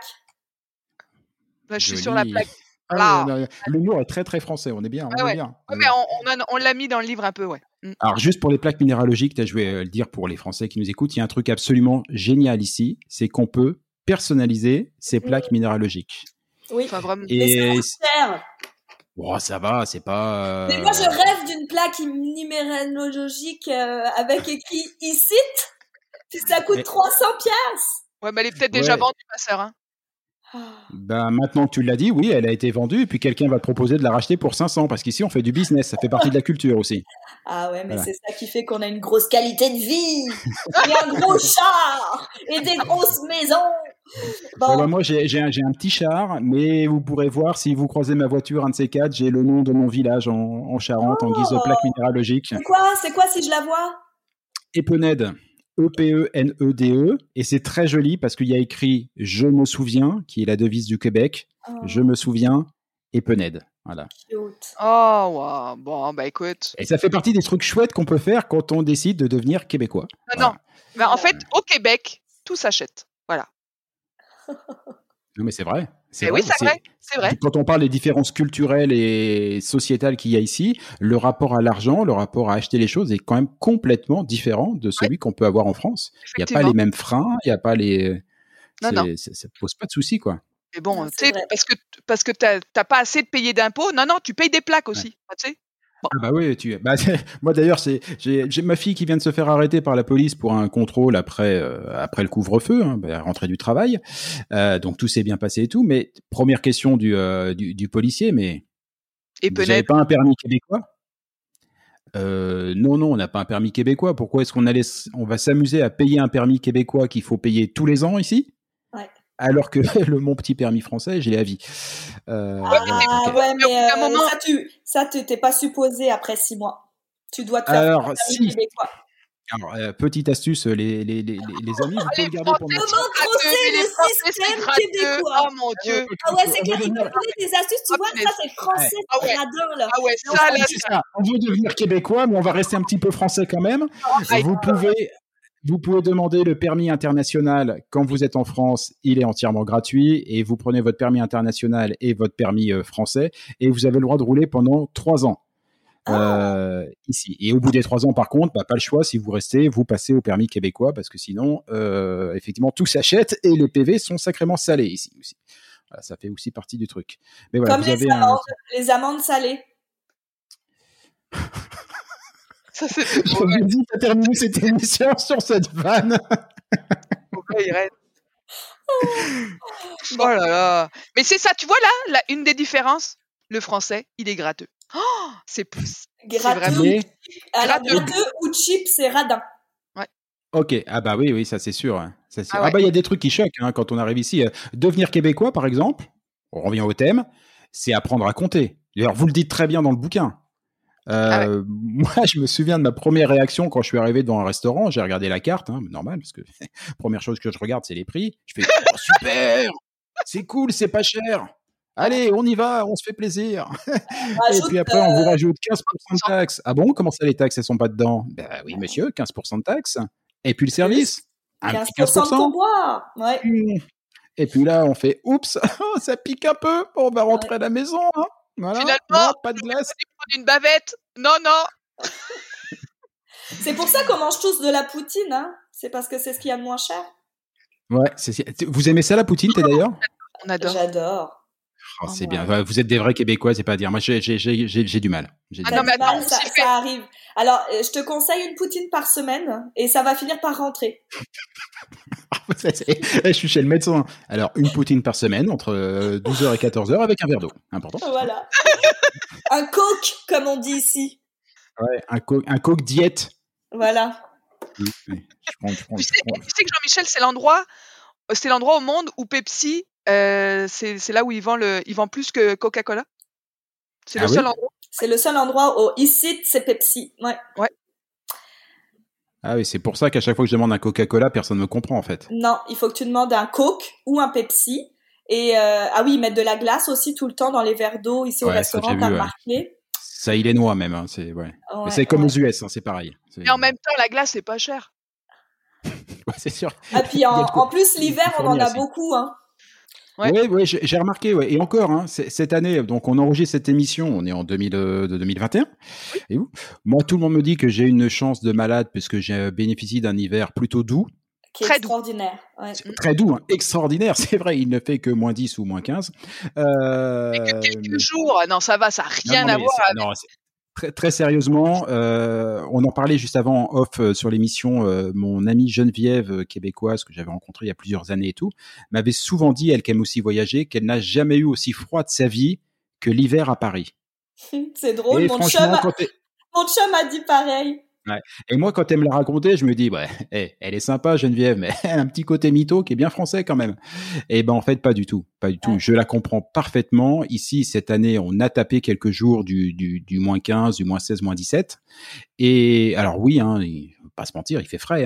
Bah, je suis sur la plaque. Ah, ah. L'humour est très très français, on est bien. On, ah, est ouais. bien. Ouais, mais on, on, a, on l'a mis dans le livre un peu, ouais. Mm. Alors, juste pour les plaques minéralogiques, je vais le dire pour les Français qui nous écoutent, il y a un truc absolument génial ici, c'est qu'on peut personnaliser ces plaques mmh. minéralogiques. Oui, enfin vraiment. Et c'est cher. Oh, ça va, c'est pas. Euh... Mais moi, je rêve d'une plaque minéralogique euh, avec écrit ici, puis ça coûte mais... trois cents piastres. Ouais, mais elle est peut-être ouais. déjà vendue, ma sœur. Hein. Ben, maintenant que tu l'as dit, oui, elle a été vendue et puis quelqu'un va te proposer de la racheter pour cinq cents parce qu'ici on fait du business, ça fait partie de la culture aussi. Ah ouais, mais voilà. C'est ça qui fait qu'on a une grosse qualité de vie et un gros char et des grosses maisons. Bon. Alors, moi j'ai, j'ai, un, j'ai un petit char, mais vous pourrez voir si vous croisez ma voiture, un de ces quatre, j'ai le nom de mon village en, en Charente oh. en guise de plaque minéralogique. C'est quoi, c'est quoi si je la vois? Epened. E P E N E D E, et c'est très joli parce qu'il y a écrit « Je me souviens », qui est la devise du Québec, oh. « Je me souviens », et Pened. Voilà. Cute. Oh, wow. Bon, bah écoute. Et ça fait partie des trucs chouettes qu'on peut faire quand on décide de devenir québécois. Non, Voilà. non. Bah, en fait, au Québec, tout s'achète. Voilà. Non, mais c'est vrai. C'est Eh vrai. oui, c'est vrai. C'est vrai. Quand on parle des différences culturelles et sociétales qu'il y a ici, le rapport à l'argent, le rapport à acheter les choses est quand même complètement différent de celui ouais. qu'on peut avoir en France. Il n'y a pas les mêmes freins, il n'y a pas les. Non, non. Ça ne pose pas de soucis, quoi. Mais bon, tu sais, parce que, parce que tu n'as pas assez de payer d'impôts. Non, non, tu payes des plaques aussi. Ouais. Tu sais. Bon. Ah bah oui, tu. Bah, moi d'ailleurs, c'est j'ai, j'ai ma fille qui vient de se faire arrêter par la police pour un contrôle après euh, après le couvre-feu, hein, bah, rentrée du travail. Euh, donc tout s'est bien passé et tout. Mais première question du euh, du, du policier, mais et vous n'avez pas un permis québécois? Euh, non, non, on n'a pas un permis québécois. Pourquoi est-ce qu'on allait, on va s'amuser à payer un permis québécois qu'il faut payer tous les ans ici? Ouais. Alors que le mon petit permis français, je l'ai à vie. Euh, ah okay. ouais, mais euh, moment... ça, tu, ça, tu t'es pas supposé après six mois. Tu dois te faire alors, un permis si... québécois. Alors, euh, petite astuce, les, les, les, les amis, vous pouvez le garder pour moi. Comment crosser le système québécois? Oh mon Dieu! Ah ouais, c'est clair, il peut donner des astuces, tu vois, ça c'est français, ah ouais. radin, là. Ah ouais, ça, ça, là, c'est ça. On veut devenir québécois, mais on va rester un petit peu français quand même. Oh, vous pouvez... Vous pouvez demander le permis international quand vous êtes en France, il est entièrement gratuit et vous prenez votre permis international et votre permis euh, français et vous avez le droit de rouler pendant trois ans euh, ici. Et au bout des trois ans, par contre, bah, pas le choix, si vous restez, vous passez au permis québécois parce que sinon, euh, effectivement, tout s'achète et les P V sont sacrément salés ici aussi. Voilà, ça fait aussi partie du truc. Mais voilà, comme vous les, avez amendes, un... les amendes salées. Ça, c'est je vous dis, t'as terminé cette émission sur cette vanne. Ouais, Irène. Oh là là. Mais c'est ça, tu vois là, là, une des différences, le français, il est gratteux. Oh, c'est plus. Gratteux. C'est vraiment... Alors, gratteux ou cheap, c'est radin. Ouais. Ok, ah bah oui, oui, ça c'est sûr. Hein. Ça, c'est... Ah, ouais. Ah bah il y a des trucs qui choquent hein, quand on arrive ici. Euh, devenir québécois, par exemple, on revient au thème, c'est apprendre à compter. D'ailleurs, vous le dites très bien dans le bouquin. Euh, ah ouais. Moi, je me souviens de ma première réaction quand je suis arrivé dans un restaurant. J'ai regardé la carte, hein, normal, parce que première chose que je regarde, c'est les prix. Je fais oh, super, c'est cool, c'est pas cher. Allez, on y va, on se fait plaisir. Et puis après, on vous rajoute quinze pour cent de taxes. Ah bon, comment ça, les taxes, elles sont pas dedans? Ben oui, monsieur, quinze pour cent de taxes. Et puis le service, un petit quinze pour cent. De pourboire. Ouais. Et puis là, on fait oups, ça pique un peu. On va rentrer ouais. à la maison. Hein. Voilà. Finalement, non, pas de glace. Une bavette. Non, non. C'est pour ça qu'on mange tous de la poutine, hein. C'est parce que c'est ce qu'il y a de moins cher. Ouais, c'est... vous aimez ça la poutine, t'es d'ailleurs? On adore. J'adore. Oh, c'est oh, bien. Ouais. Vous êtes des vrais Québécois, c'est pas à dire. Moi, j'ai, j'ai, j'ai, j'ai, j'ai du mal. J'ai ah du non, mal. mais attends, ça, ça arrive. Alors, je te conseille une poutine par semaine et ça va finir par rentrer. Je suis chez le médecin. Alors, une poutine par semaine entre douze heures et quatorze heures avec un verre d'eau. Important. Voilà. Un coke, comme on dit ici. Ouais, un coke, un coke diète. Voilà. Oui, oui. Je prends, je prends, tu, je sais, prends. tu sais que Jean-Michel, c'est l'endroit, c'est l'endroit au monde où Pepsi, euh, c'est, c'est là où ils vendent le, ils vendent plus que Coca-Cola. C'est ah le oui seul endroit. C'est le seul endroit où ici c'est Pepsi. Ouais. Ouais. Ah oui, c'est pour ça qu'à chaque fois que je demande un Coca-Cola, personne ne me comprend en fait. Non, il faut que tu demandes un Coke ou un Pepsi. Et euh, ah oui, ils mettent de la glace aussi tout le temps dans les verres d'eau ici au ouais, restaurant, t'as remarqué. Ouais. Ça, il est noix même, hein, c'est ouais. ouais. Mais c'est comme ouais. aux U S, hein, c'est pareil. C'est... Et en même temps, la glace c'est pas cher. Ouais, c'est sûr. Et puis en, en plus l'hiver, on en a aussi. beaucoup, hein. Oui, ouais. ouais, j'ai, j'ai remarqué, ouais. Et encore, hein, cette année, donc on enregistre cette émission, on est en deux mille, de deux mille vingt et un. Oui. Et où moi, tout le monde me dit que j'ai une chance de malade puisque j'ai bénéficié d'un hiver plutôt doux. Qui est très extraordinaire. Ouais. Très doux, hein, extraordinaire, c'est vrai, il ne fait que moins dix ou moins quinze. Euh... Mais que quelques jours, non, ça va, ça n'a rien non, non, à voir avec... Non, Très, très sérieusement, euh, on en parlait juste avant en off euh, sur l'émission. Euh, mon amie Geneviève euh, québécoise que j'avais rencontrée il y a plusieurs années et tout, m'avait souvent dit, elle qui aime aussi voyager, qu'elle n'a jamais eu aussi froid de sa vie que l'hiver à Paris. C'est drôle, et mon chum, a... mon chum a dit pareil. Ouais. Et moi, quand elle me l'a raconté, je me dis, ouais, hey, elle est sympa, Geneviève, mais elle a un petit côté mytho qui est bien français quand même. Et ben en fait, pas du tout, pas du tout. Ouais. Je la comprends parfaitement. Ici, cette année, on a tapé quelques jours du du, du moins quinze, du moins seize, moins dix-sept. Et alors oui, hein, il faut pas se mentir, il fait frais, hein.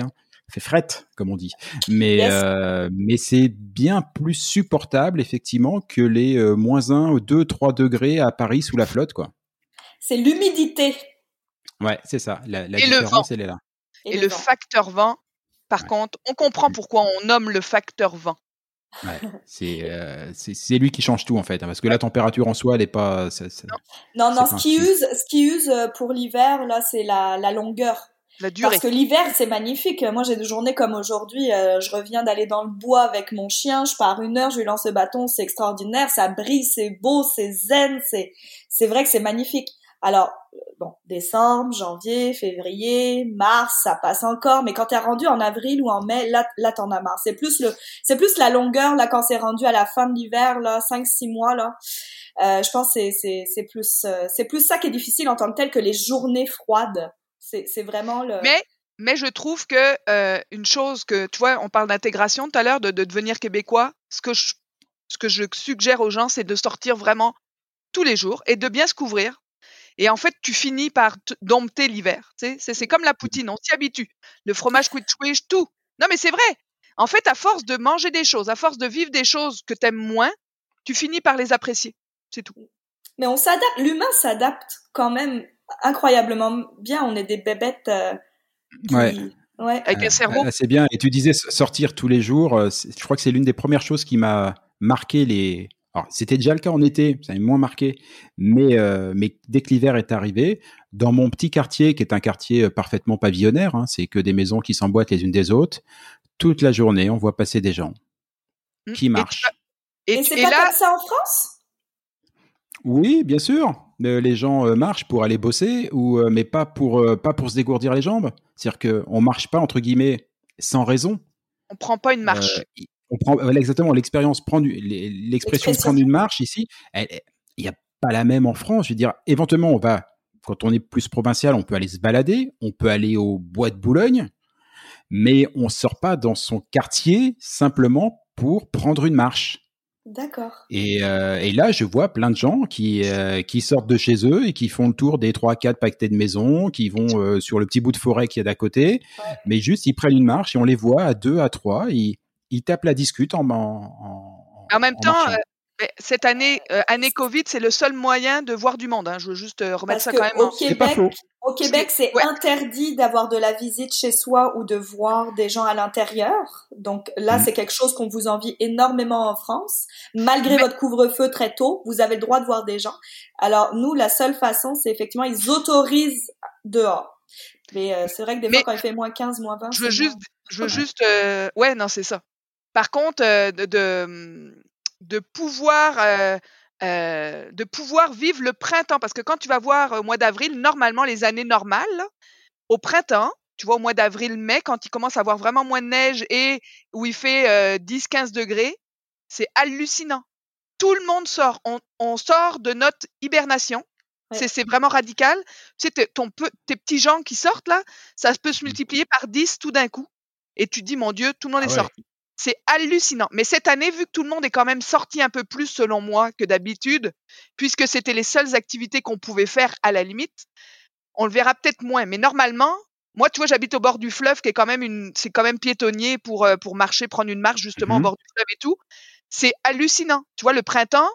fait frette, comme on dit. Mais, Yes. euh, mais c'est bien plus supportable, effectivement, que les euh, moins un, deux, trois degrés à Paris sous la flotte, quoi. C'est l'humidité. Ouais, c'est ça. La, la Et le différence, vent. elle est là. Et, le, le facteur vent, par ouais. contre, on comprend pourquoi on nomme le facteur vent. Ouais, c'est, euh, c'est, c'est lui qui change tout, en fait. Hein, parce que la température en soi, elle n'est pas... Ça, ça, non, non, c'est ce qui, use, ce qui use pour l'hiver, là, c'est la, la longueur. La durée. Parce que l'hiver, c'est magnifique. Moi, j'ai des journées comme aujourd'hui. Euh, je reviens d'aller dans le bois avec mon chien. Je pars une heure, je lui lance le bâton. C'est extraordinaire. Ça brille, c'est beau, c'est zen. C'est, c'est vrai que c'est magnifique. Alors, bon, décembre, janvier, février, mars, ça passe encore. Mais quand t'es rendu en avril ou en mai, là, là, t'en as marre. C'est plus le, c'est plus la longueur, là, quand c'est rendu à la fin de l'hiver, là, cinq, six mois, là. Euh, je pense que c'est, c'est, c'est plus, euh, c'est plus ça qui est difficile en tant que tel que les journées froides. C'est, c'est vraiment le... Mais, mais je trouve que euh, une chose que, tu vois, on parle d'intégration tout à l'heure, de, de devenir québécois. Ce que, je, ce que je suggère aux gens, c'est de sortir vraiment tous les jours et de bien se couvrir. Et en fait, tu finis par t- dompter l'hiver. Tu sais, c'est, c'est comme la poutine, on s'y habitue. Le fromage quiche, tout. Non, mais c'est vrai. En fait, à force de manger des choses, à force de vivre des choses que t'aimes moins, tu finis par les apprécier. C'est tout. Mais on s'adapte. L'humain s'adapte quand même incroyablement bien. On est des bébêtes euh, qui... Ouais. ouais. Avec euh, un cerveau. C'est bien. Et tu disais sortir tous les jours. Euh, je crois que c'est l'une des premières choses qui m'a marqué les... Alors, c'était déjà le cas en été, ça m'a moins marqué, mais, euh, mais dès que l'hiver est arrivé, dans mon petit quartier, qui est un quartier parfaitement pavillonnaire, hein, c'est que des maisons qui s'emboîtent les unes des autres, toute la journée, on voit passer des gens mmh. qui marchent. Et, et, et c'est et pas là... comme ça en France ? Oui, bien sûr. Euh, les gens euh, marchent pour aller bosser, ou, euh, mais pas pour, euh, pas pour se dégourdir les jambes. C'est-à-dire qu'on ne marche pas, entre guillemets, sans raison. On ne prend pas une marche. Euh, On prend exactement l'expérience prendre l'expression prendre une marche ici, il n'y a pas la même en France. Je veux dire, éventuellement, on va quand on est plus provincial, on peut aller se balader, on peut aller au bois de Boulogne, mais on sort pas dans son quartier simplement pour prendre une marche. D'accord. Et, euh, et là, je vois plein de gens qui euh, qui sortent de chez eux et qui font le tour des trois quatre paquets de maisons, qui vont euh, sur le petit bout de forêt qu'il y a d'à côté, ouais. mais juste ils prennent une marche et on les voit à deux, à trois. Ils, Ils tapent la discute en, en, en même en temps, euh, cette année, euh, année Covid, c'est le seul moyen de voir du monde. Hein. Je veux juste euh, remettre Parce ça que quand même. Au en... Québec, au Québec, c'est ouais. interdit d'avoir de la visite chez soi ou de voir des gens à l'intérieur. Donc là, mmh. c'est quelque chose qu'on vous envie énormément en France. Malgré Mais... votre couvre-feu très tôt, vous avez le droit de voir des gens. Alors nous, la seule façon, c'est effectivement, ils autorisent dehors. Mais euh, c'est vrai que des Mais... fois, quand il fait moins quinze, moins vingt, je veux juste, moins... je veux juste, euh... ouais, non, c'est ça. Par contre, euh, de, de, de pouvoir, euh, euh, de pouvoir vivre le printemps, parce que quand tu vas voir au mois d'avril, normalement les années normales, au printemps, tu vois au mois d'avril-mai, quand il commence à avoir vraiment moins de neige et où il fait euh, dix quinze degrés, c'est hallucinant. Tout le monde sort, on, on sort de notre hibernation. Ouais. C'est, c'est vraiment radical. Tu sais, ton, tes petits gens qui sortent là, ça peut se multiplier par dix tout d'un coup. Et tu te dis, mon Dieu, tout le monde ah est ouais. sorti. C'est hallucinant. Mais cette année, vu que tout le monde est quand même sorti un peu plus, selon moi, que d'habitude, puisque c'était les seules activités qu'on pouvait faire à la limite, on le verra peut-être moins. Mais normalement, moi, tu vois, j'habite au bord du fleuve, qui est quand même une, c'est quand même piétonnier pour, euh, pour marcher, prendre une marche justement mm-hmm. au bord du fleuve et tout. C'est hallucinant. Tu vois, le printemps,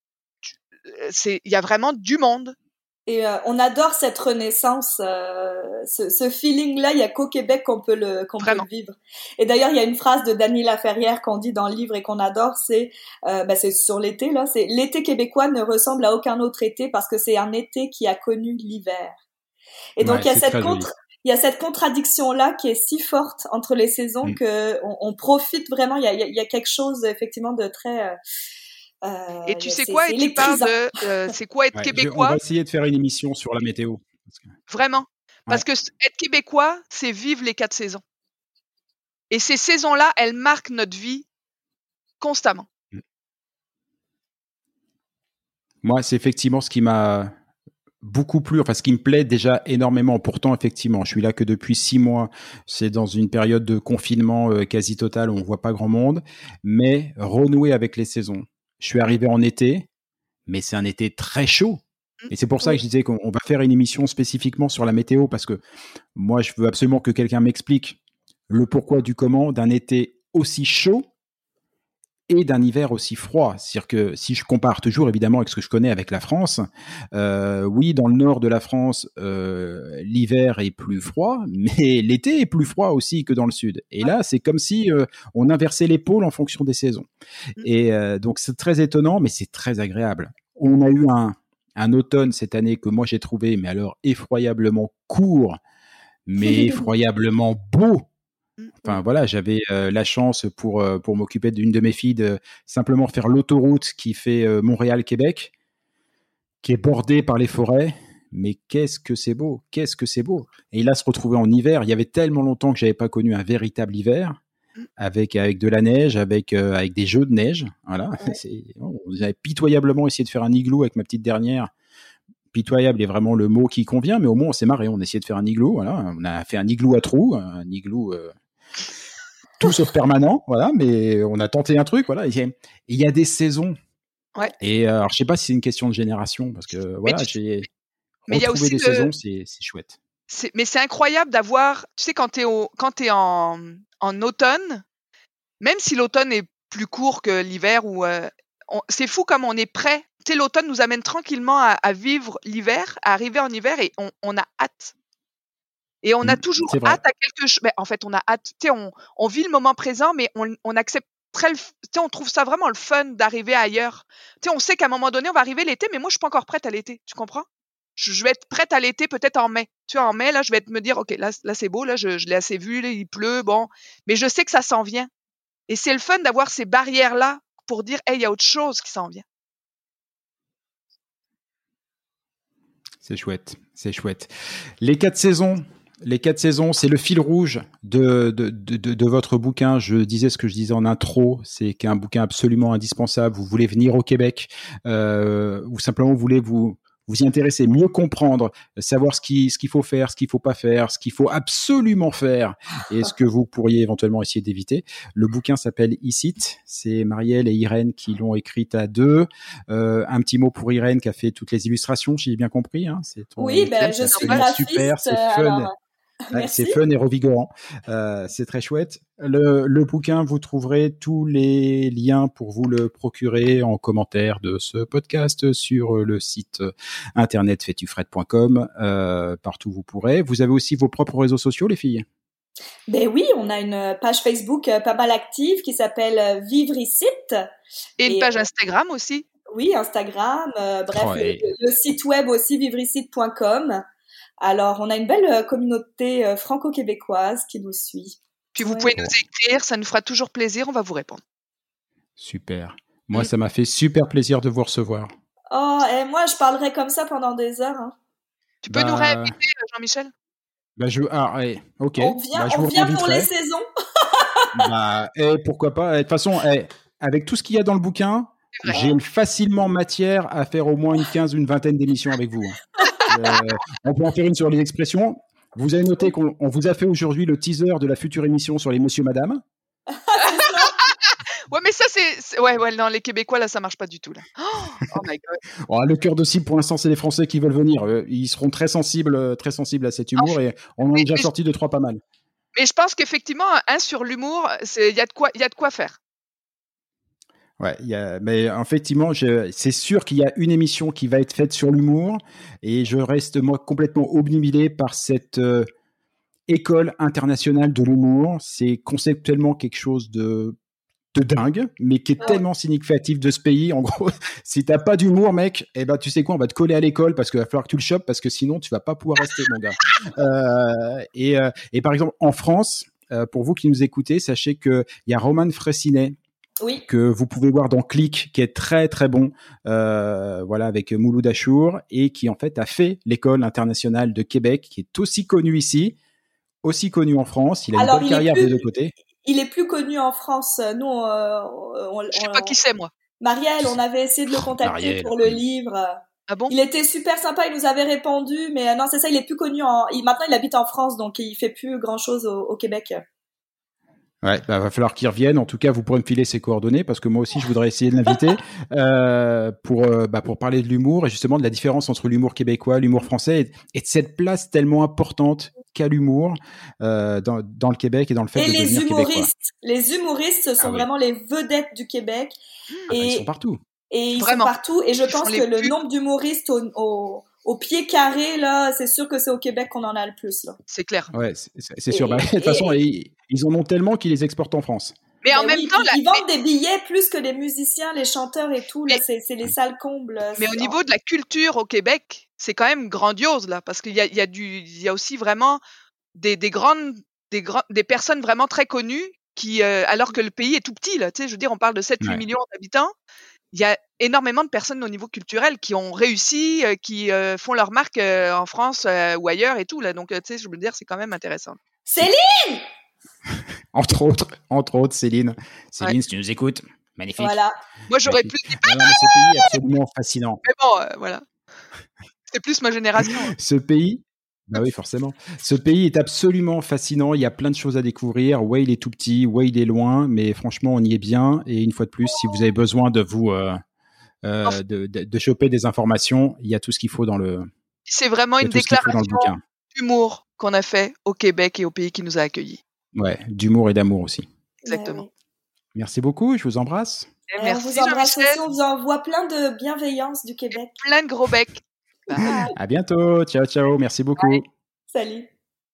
c'est, il y a vraiment du monde. Et euh, on adore cette renaissance, euh, ce, ce feeling-là, il y a qu'au Québec qu'on peut le qu'on Vraiment. peut le vivre. Et d'ailleurs, il y a une phrase de Dany Laferrière qu'on dit dans le livre et qu'on adore, c'est euh, ben c'est sur l'été là, c'est l'été québécois ne ressemble à aucun autre été parce que c'est un été qui a connu l'hiver. Et donc ouais, il y a cette contre il y a cette contradiction-là qui est si forte entre les saisons mmh. que on, on profite vraiment. Il y a il y a quelque chose effectivement de très euh, Euh, et tu sais quoi, et tu parles de, euh, c'est quoi être ouais, québécois? Je, on va essayer de faire une émission sur la météo. Parce que... Vraiment. Ouais. Parce que être québécois, c'est vivre les quatre saisons. Et ces saisons-là, elles marquent notre vie constamment. Moi, c'est effectivement ce qui m'a beaucoup plu, enfin ce qui me plaît déjà énormément. Pourtant, effectivement, je suis là que depuis six mois. C'est dans une période de confinement euh, quasi total où on voit pas grand monde. Mais renouer avec les saisons. Je suis arrivé en été, mais c'est un été très chaud. Et c'est pour ça que je disais qu'on va faire une émission spécifiquement sur la météo, parce que moi, je veux absolument que quelqu'un m'explique le pourquoi du comment d'un été aussi chaud et d'un hiver aussi froid. C'est-à-dire que si je compare toujours évidemment avec ce que je connais avec la France, euh, oui, dans le nord de la France, euh, l'hiver est plus froid, mais l'été est plus froid aussi que dans le sud. Et là, c'est comme si euh, on inversait les pôles en fonction des saisons. Et euh, donc, c'est très étonnant, mais c'est très agréable. On a eu un, un automne cette année que moi j'ai trouvé, mais alors effroyablement court, mais effroyablement beau. Enfin voilà, j'avais euh, la chance pour euh, pour m'occuper d'une de mes filles de simplement faire l'autoroute qui fait euh, Montréal-Québec, qui est bordée par les forêts. Mais qu'est-ce que c'est beau, qu'est-ce que c'est beau. Et là, se retrouver en hiver, il y avait tellement longtemps que j'avais pas connu un véritable hiver avec avec de la neige, avec euh, avec des jeux de neige. Voilà, ouais. c'est, bon, j'avais pitoyablement essayé de faire un igloo avec ma petite dernière. Pitoyable est vraiment le mot qui convient, mais au moins on s'est marré, on a essayé de faire un igloo. Voilà, on a fait un igloo à trous, un igloo. Euh, tout sauf permanent, voilà, mais on a tenté un truc, voilà. Il y, y a des saisons. Ouais. Et euh, alors, je sais pas si c'est une question de génération, parce que voilà, tu, j'ai mais retrouvé des le... saisons, c'est, c'est chouette. C'est, mais c'est incroyable d'avoir, tu sais, quand t'es au, quand t'es en, en automne, même si l'automne est plus court que l'hiver, ou euh, on, c'est fou comme on est prêt. Tu sais, l'automne nous amène tranquillement à, à vivre l'hiver, à arriver en hiver, et on, on a hâte. Et on a toujours hâte à quelque chose. Ben, en fait, on a hâte. Tu sais, on, on vit le moment présent, mais on, on accepte très le. Tu sais, on trouve ça vraiment le fun d'arriver ailleurs. Tu sais, on sait qu'à un moment donné, on va arriver l'été, mais moi, je suis pas encore prête à l'été. Tu comprends? Je, je vais être prête à l'été peut-être en mai. Tu vois, en mai, là, je vais me dire, ok, là, là, c'est beau, là, je, je l'ai assez vu, là, il pleut, bon. Mais je sais que ça s'en vient. Et c'est le fun d'avoir ces barrières-là pour dire, hey, il y a autre chose qui s'en vient. C'est chouette, c'est chouette. Les quatre saisons. Les quatre saisons, c'est le fil rouge de, de, de, de, de votre bouquin. Je disais ce que je disais en intro, c'est qu'un bouquin absolument indispensable. Vous voulez venir au Québec, euh, ou simplement vous voulez vous, vous y intéresser, mieux comprendre, savoir ce qui, ce qu'il faut faire, ce qu'il faut pas faire, ce qu'il faut absolument faire, et ce que vous pourriez éventuellement essayer d'éviter. Le bouquin s'appelle Ici. C'est Marielle et Irène qui l'ont écrite à deux. Euh, un petit mot pour Irène qui a fait toutes les illustrations, j'ai bien compris. Hein, c'est ton oui, ben je suis graphiste. Super, c'est fun. Alors... Ouais, c'est fun et revigorant. Euh, c'est très chouette. Le, le bouquin, vous trouverez tous les liens pour vous le procurer en commentaire de ce podcast sur le site internet fétufred point com. Euh, partout vous pourrez. Vous avez aussi vos propres réseaux sociaux, les filles? Ben oui, on a une page Facebook pas mal active qui s'appelle Vivre Ici. Et une et page Instagram aussi. Oui, Instagram. Euh, bref, oh, et... le, le site web aussi, vivre ici point com. Alors, on a une belle communauté franco-québécoise qui nous suit. Puis vous ouais. pouvez nous écrire, ça nous fera toujours plaisir, on va vous répondre. Super. Moi, mmh. ça m'a fait super plaisir de vous recevoir. Oh, et moi, je parlerai comme ça pendant des heures. Hein. Tu peux bah... nous réinviter, Jean-Michel? Bah, je... Ah, ouais, ok. On vient, bah, je on vous vient pour les saisons. bah, eh, pourquoi pas. De toute façon, eh, avec tout ce qu'il y a dans le bouquin, j'ai facilement matière à faire au moins une quinze, une vingtaine d'émissions avec vous. Euh, on peut en faire une sur les expressions. Vous avez noté qu'on on vous a fait aujourd'hui le teaser de la future émission sur les Monsieur Madame. Ouais, mais ça, c'est, c'est... Ouais, ouais, non, les Québécois, là, ça marche pas du tout, là. Oh my God. Oh, le cœur de cible, pour l'instant, c'est les Français qui veulent venir. Euh, ils seront très sensibles, très sensibles à cet humour, oh, et on en a déjà sorti je... deux, trois pas mal. Mais je pense qu'effectivement, un sur l'humour, il y a de quoi, il y a de quoi faire. Ouais, y a, mais effectivement, je, c'est sûr qu'il y a une émission qui va être faite sur l'humour, et je reste moi complètement obnubilé par cette euh, école internationale de l'humour. C'est conceptuellement quelque chose de de dingue, mais qui est ah. tellement significatif de ce pays. En gros, si t'as pas d'humour, mec, eh ben tu sais quoi, on va te coller à l'école parce qu'il va falloir que tu le chopes parce que sinon tu vas pas pouvoir rester, mon gars. Euh, et euh, et par exemple en France, euh, pour vous qui nous écoutez, sachez que il y a Roman Fressinet. Oui. Que vous pouvez voir dans Click, qui est très très bon, euh, voilà, avec Mouloud Achour, et qui en fait a fait l'école internationale de Québec, qui est aussi connue ici, aussi connue en France. Il a Alors, une bonne carrière plus, des deux côtés. Il est plus connu en France. Nous, euh, on, je sais on, pas qui c'est, moi. Marielle, on avait essayé de le contacter Marielle. Pour le livre. Ah bon? Il était super sympa, il nous avait répondu, mais non, c'est ça, il est plus connu en. Il, maintenant, il habite en France, donc il fait plus grand chose au, au Québec. Ouais, bah, va falloir qu'il revienne. En tout cas, vous pourrez me filer ses coordonnées parce que moi aussi, je voudrais essayer de l'inviter euh, pour euh, bah, pour parler de l'humour et justement de la différence entre l'humour québécois, l'humour français et, et de cette place tellement importante qu'a l'humour euh, dans, dans le Québec et dans le fait et de les devenir humoristes, québécois. les humoristes, ce sont Ah oui. vraiment les vedettes du Québec. Ah, et bah, ils sont partout. Et ils Vraiment. sont partout. Et je Ils pense font que les le pubs. nombre d'humoristes au, au, au pied carré, là, c'est sûr que c'est au Québec qu'on en a le plus, là. C'est clair. Ouais, c'est, c'est, c'est Et- sûr. Bah, de toute et- façon, ils, ils en ont tellement qu'ils les exportent en France. Mais en Ben même oui, temps, ils, la- ils vendent des billets plus que les musiciens, les chanteurs et tout, là. Mais- C'est, c'est les salles combles. mais C'est- au niveau de la culture au Québec, c'est quand même grandiose là, parce qu'il y a, il y a du, il y a aussi vraiment des, des grandes, des grands, des personnes vraiment très connues qui, euh, alors que le pays est tout petit là, tu sais, je veux dire, on parle de sept huit Ouais. millions d'habitants. Il y a énormément de personnes au niveau culturel qui ont réussi, euh, qui euh, font leur marque euh, en France euh, ou ailleurs et tout là. Donc, euh, tu sais, je veux dire, c'est quand même intéressant. Céline! Entre autres, entre autres, Céline. Céline, Ouais. si tu nous écoutes, magnifique. Voilà. Moi, j'aurais Magnifique. plus dit, Non, non, mais ce pays est absolument fascinant. mais bon, euh, voilà. C'est plus ma génération. Ce pays, bah oui, forcément. Ce pays est absolument fascinant. Il y a plein de choses à découvrir. Ouais, il est tout petit, ouais, il est loin, mais franchement, on y est bien. Et une fois de plus, si vous avez besoin de vous, euh, euh, de, de, de choper des informations, il y a tout ce qu'il faut dans le, C'est vraiment il y a une tout ce qu'il faut dans le déclaration bouquin. d'humour qu'on a fait au Québec et au pays qui nous a accueillis. Ouais, d'humour et d'amour aussi. Exactement. Ouais, Merci beaucoup. Je vous embrasse. Et ouais. merci On vous embrasse Jean-Michel. aussi, on vous envoie plein de bienveillance du Québec. Plein de gros becs. Bye. À bientôt. Ciao, ciao. Merci beaucoup. Salut.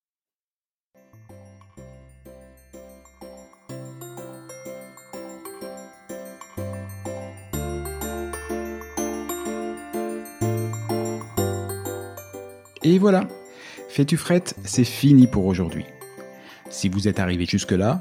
Et voilà, Fais-tu frette, c'est fini pour aujourd'hui. Si vous êtes arrivé jusque-là,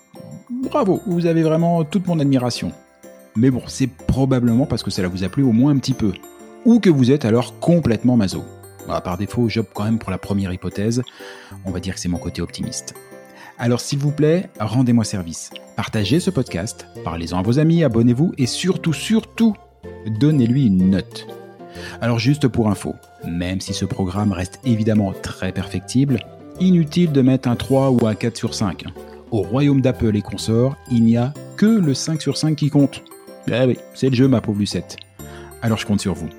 bravo, vous avez vraiment toute mon admiration. Mais bon, c'est probablement parce que cela vous a plu au moins un petit peu. Ou que vous êtes alors complètement maso. Bah, par défaut, j'opte quand même pour la première hypothèse. On va dire que c'est mon côté optimiste. Alors s'il vous plaît, rendez-moi service. Partagez ce podcast, parlez-en à vos amis, abonnez-vous et surtout, surtout, donnez-lui une note. Alors juste pour info, même si ce programme reste évidemment très perfectible, inutile de mettre un trois ou un quatre sur cinq. Au royaume d'Apple et consorts, il n'y a que le cinq sur cinq qui compte. Eh oui, c'est le jeu ma pauvre Lucette. Alors je compte sur vous.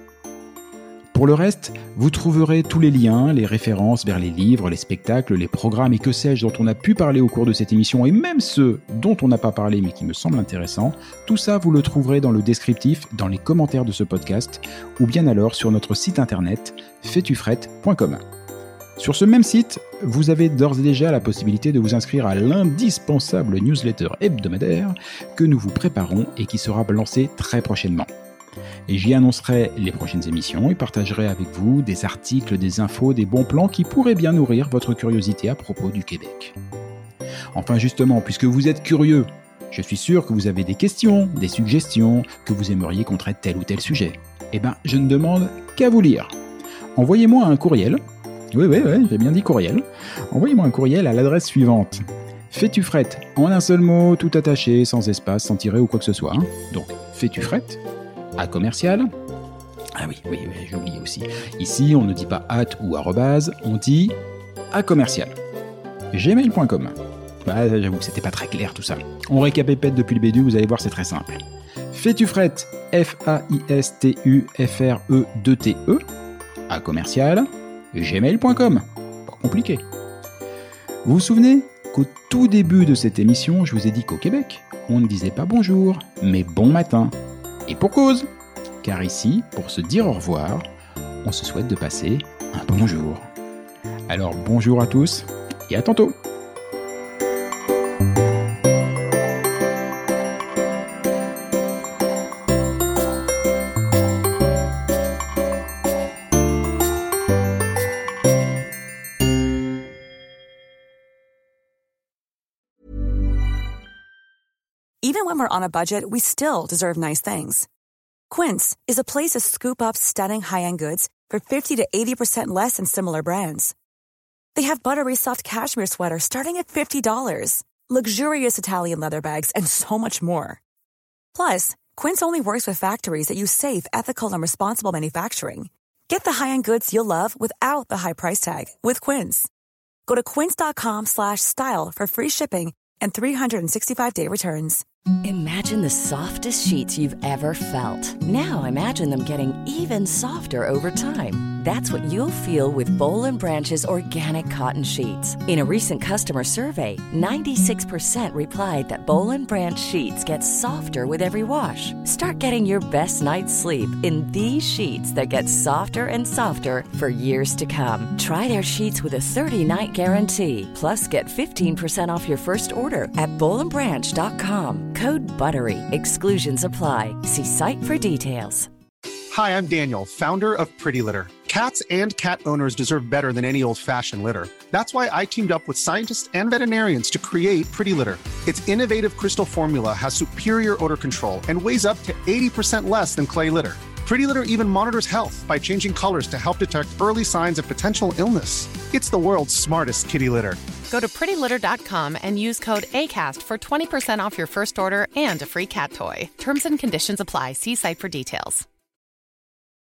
Pour le reste, vous trouverez tous les liens, les références vers les livres, les spectacles, les programmes et que sais-je dont on a pu parler au cours de cette émission et même ceux dont on n'a pas parlé mais qui me semblent intéressants. Tout ça, vous le trouverez dans le descriptif, dans les commentaires de ce podcast ou bien alors sur notre site internet fais tu frette point com. Sur ce même site, vous avez d'ores et déjà la possibilité de vous inscrire à l'indispensable newsletter hebdomadaire que nous vous préparons et qui sera lancé très prochainement. Et j'y annoncerai les prochaines émissions et partagerai avec vous des articles, des infos, des bons plans qui pourraient bien nourrir votre curiosité à propos du Québec. Enfin justement, puisque vous êtes curieux, je suis sûr que vous avez des questions, des suggestions, que vous aimeriez qu'on traite tel ou tel sujet. Eh ben, je ne demande qu'à vous lire. Envoyez-moi un courriel. Oui, oui, oui, j'ai bien dit courriel. Envoyez-moi un courriel à l'adresse suivante. Fais-tu frette, en un seul mot, tout attaché, sans espace, sans tiret ou quoi que ce soit. Hein. Donc, fais-tu frette à commercial. Ah oui, oui, oui, j'ai oublié aussi. Ici, on ne dit pas at ou arrobase, on dit à commercial. gmail point com. Bah, j'avoue que c'était pas très clair tout ça. On récapépète depuis le début, vous allez voir, c'est très simple. Fais-tu frette, F A I S T U F R E deux T E, à commercial, gmail point com. Pas compliqué. Vous vous souvenez qu'au tout début de cette émission, je vous ai dit qu'au Québec, on ne disait pas bonjour, mais bon matin. Et pour cause, car ici, pour se dire au revoir, on se souhaite de passer un bonjour. Alors bonjour à tous et à tantôt. Even when we're on a budget, we still deserve nice things. Quince is a place to scoop up stunning high-end goods for fifty to eighty percent less than similar brands. They have buttery soft cashmere sweaters starting at fifty dollars, luxurious Italian leather bags, and so much more. Plus, Quince only works with factories that use safe, ethical, and responsible manufacturing. Get the high-end goods you'll love without the high price tag with Quince. Go to quince.com slash style for free shipping and three sixty-five day returns. Imagine the softest sheets you've ever felt. Now imagine them getting even softer over time. That's what you'll feel with Boll and Branch's organic cotton sheets. In a recent customer survey, ninety-six percent replied that Boll and Branch sheets get softer with every wash. Start getting your best night's sleep in these sheets that get softer and softer for years to come. Try their sheets with a thirty-night guarantee. Plus, get fifteen percent off your first order at boll and branch dot com. Code BUTTERY. Exclusions apply. See site for details. Hi, I'm Daniel, founder of Pretty Litter. Cats and cat owners deserve better than any old-fashioned litter. That's why I teamed up with scientists and veterinarians to create Pretty Litter. Its innovative crystal formula has superior odor control and weighs up to eighty percent less than clay litter. Pretty Litter even monitors health by changing colors to help detect early signs of potential illness. It's the world's smartest kitty litter. Go to pretty litter dot com and use code ACAST for twenty percent off your first order and a free cat toy. Terms and conditions apply. See site for details.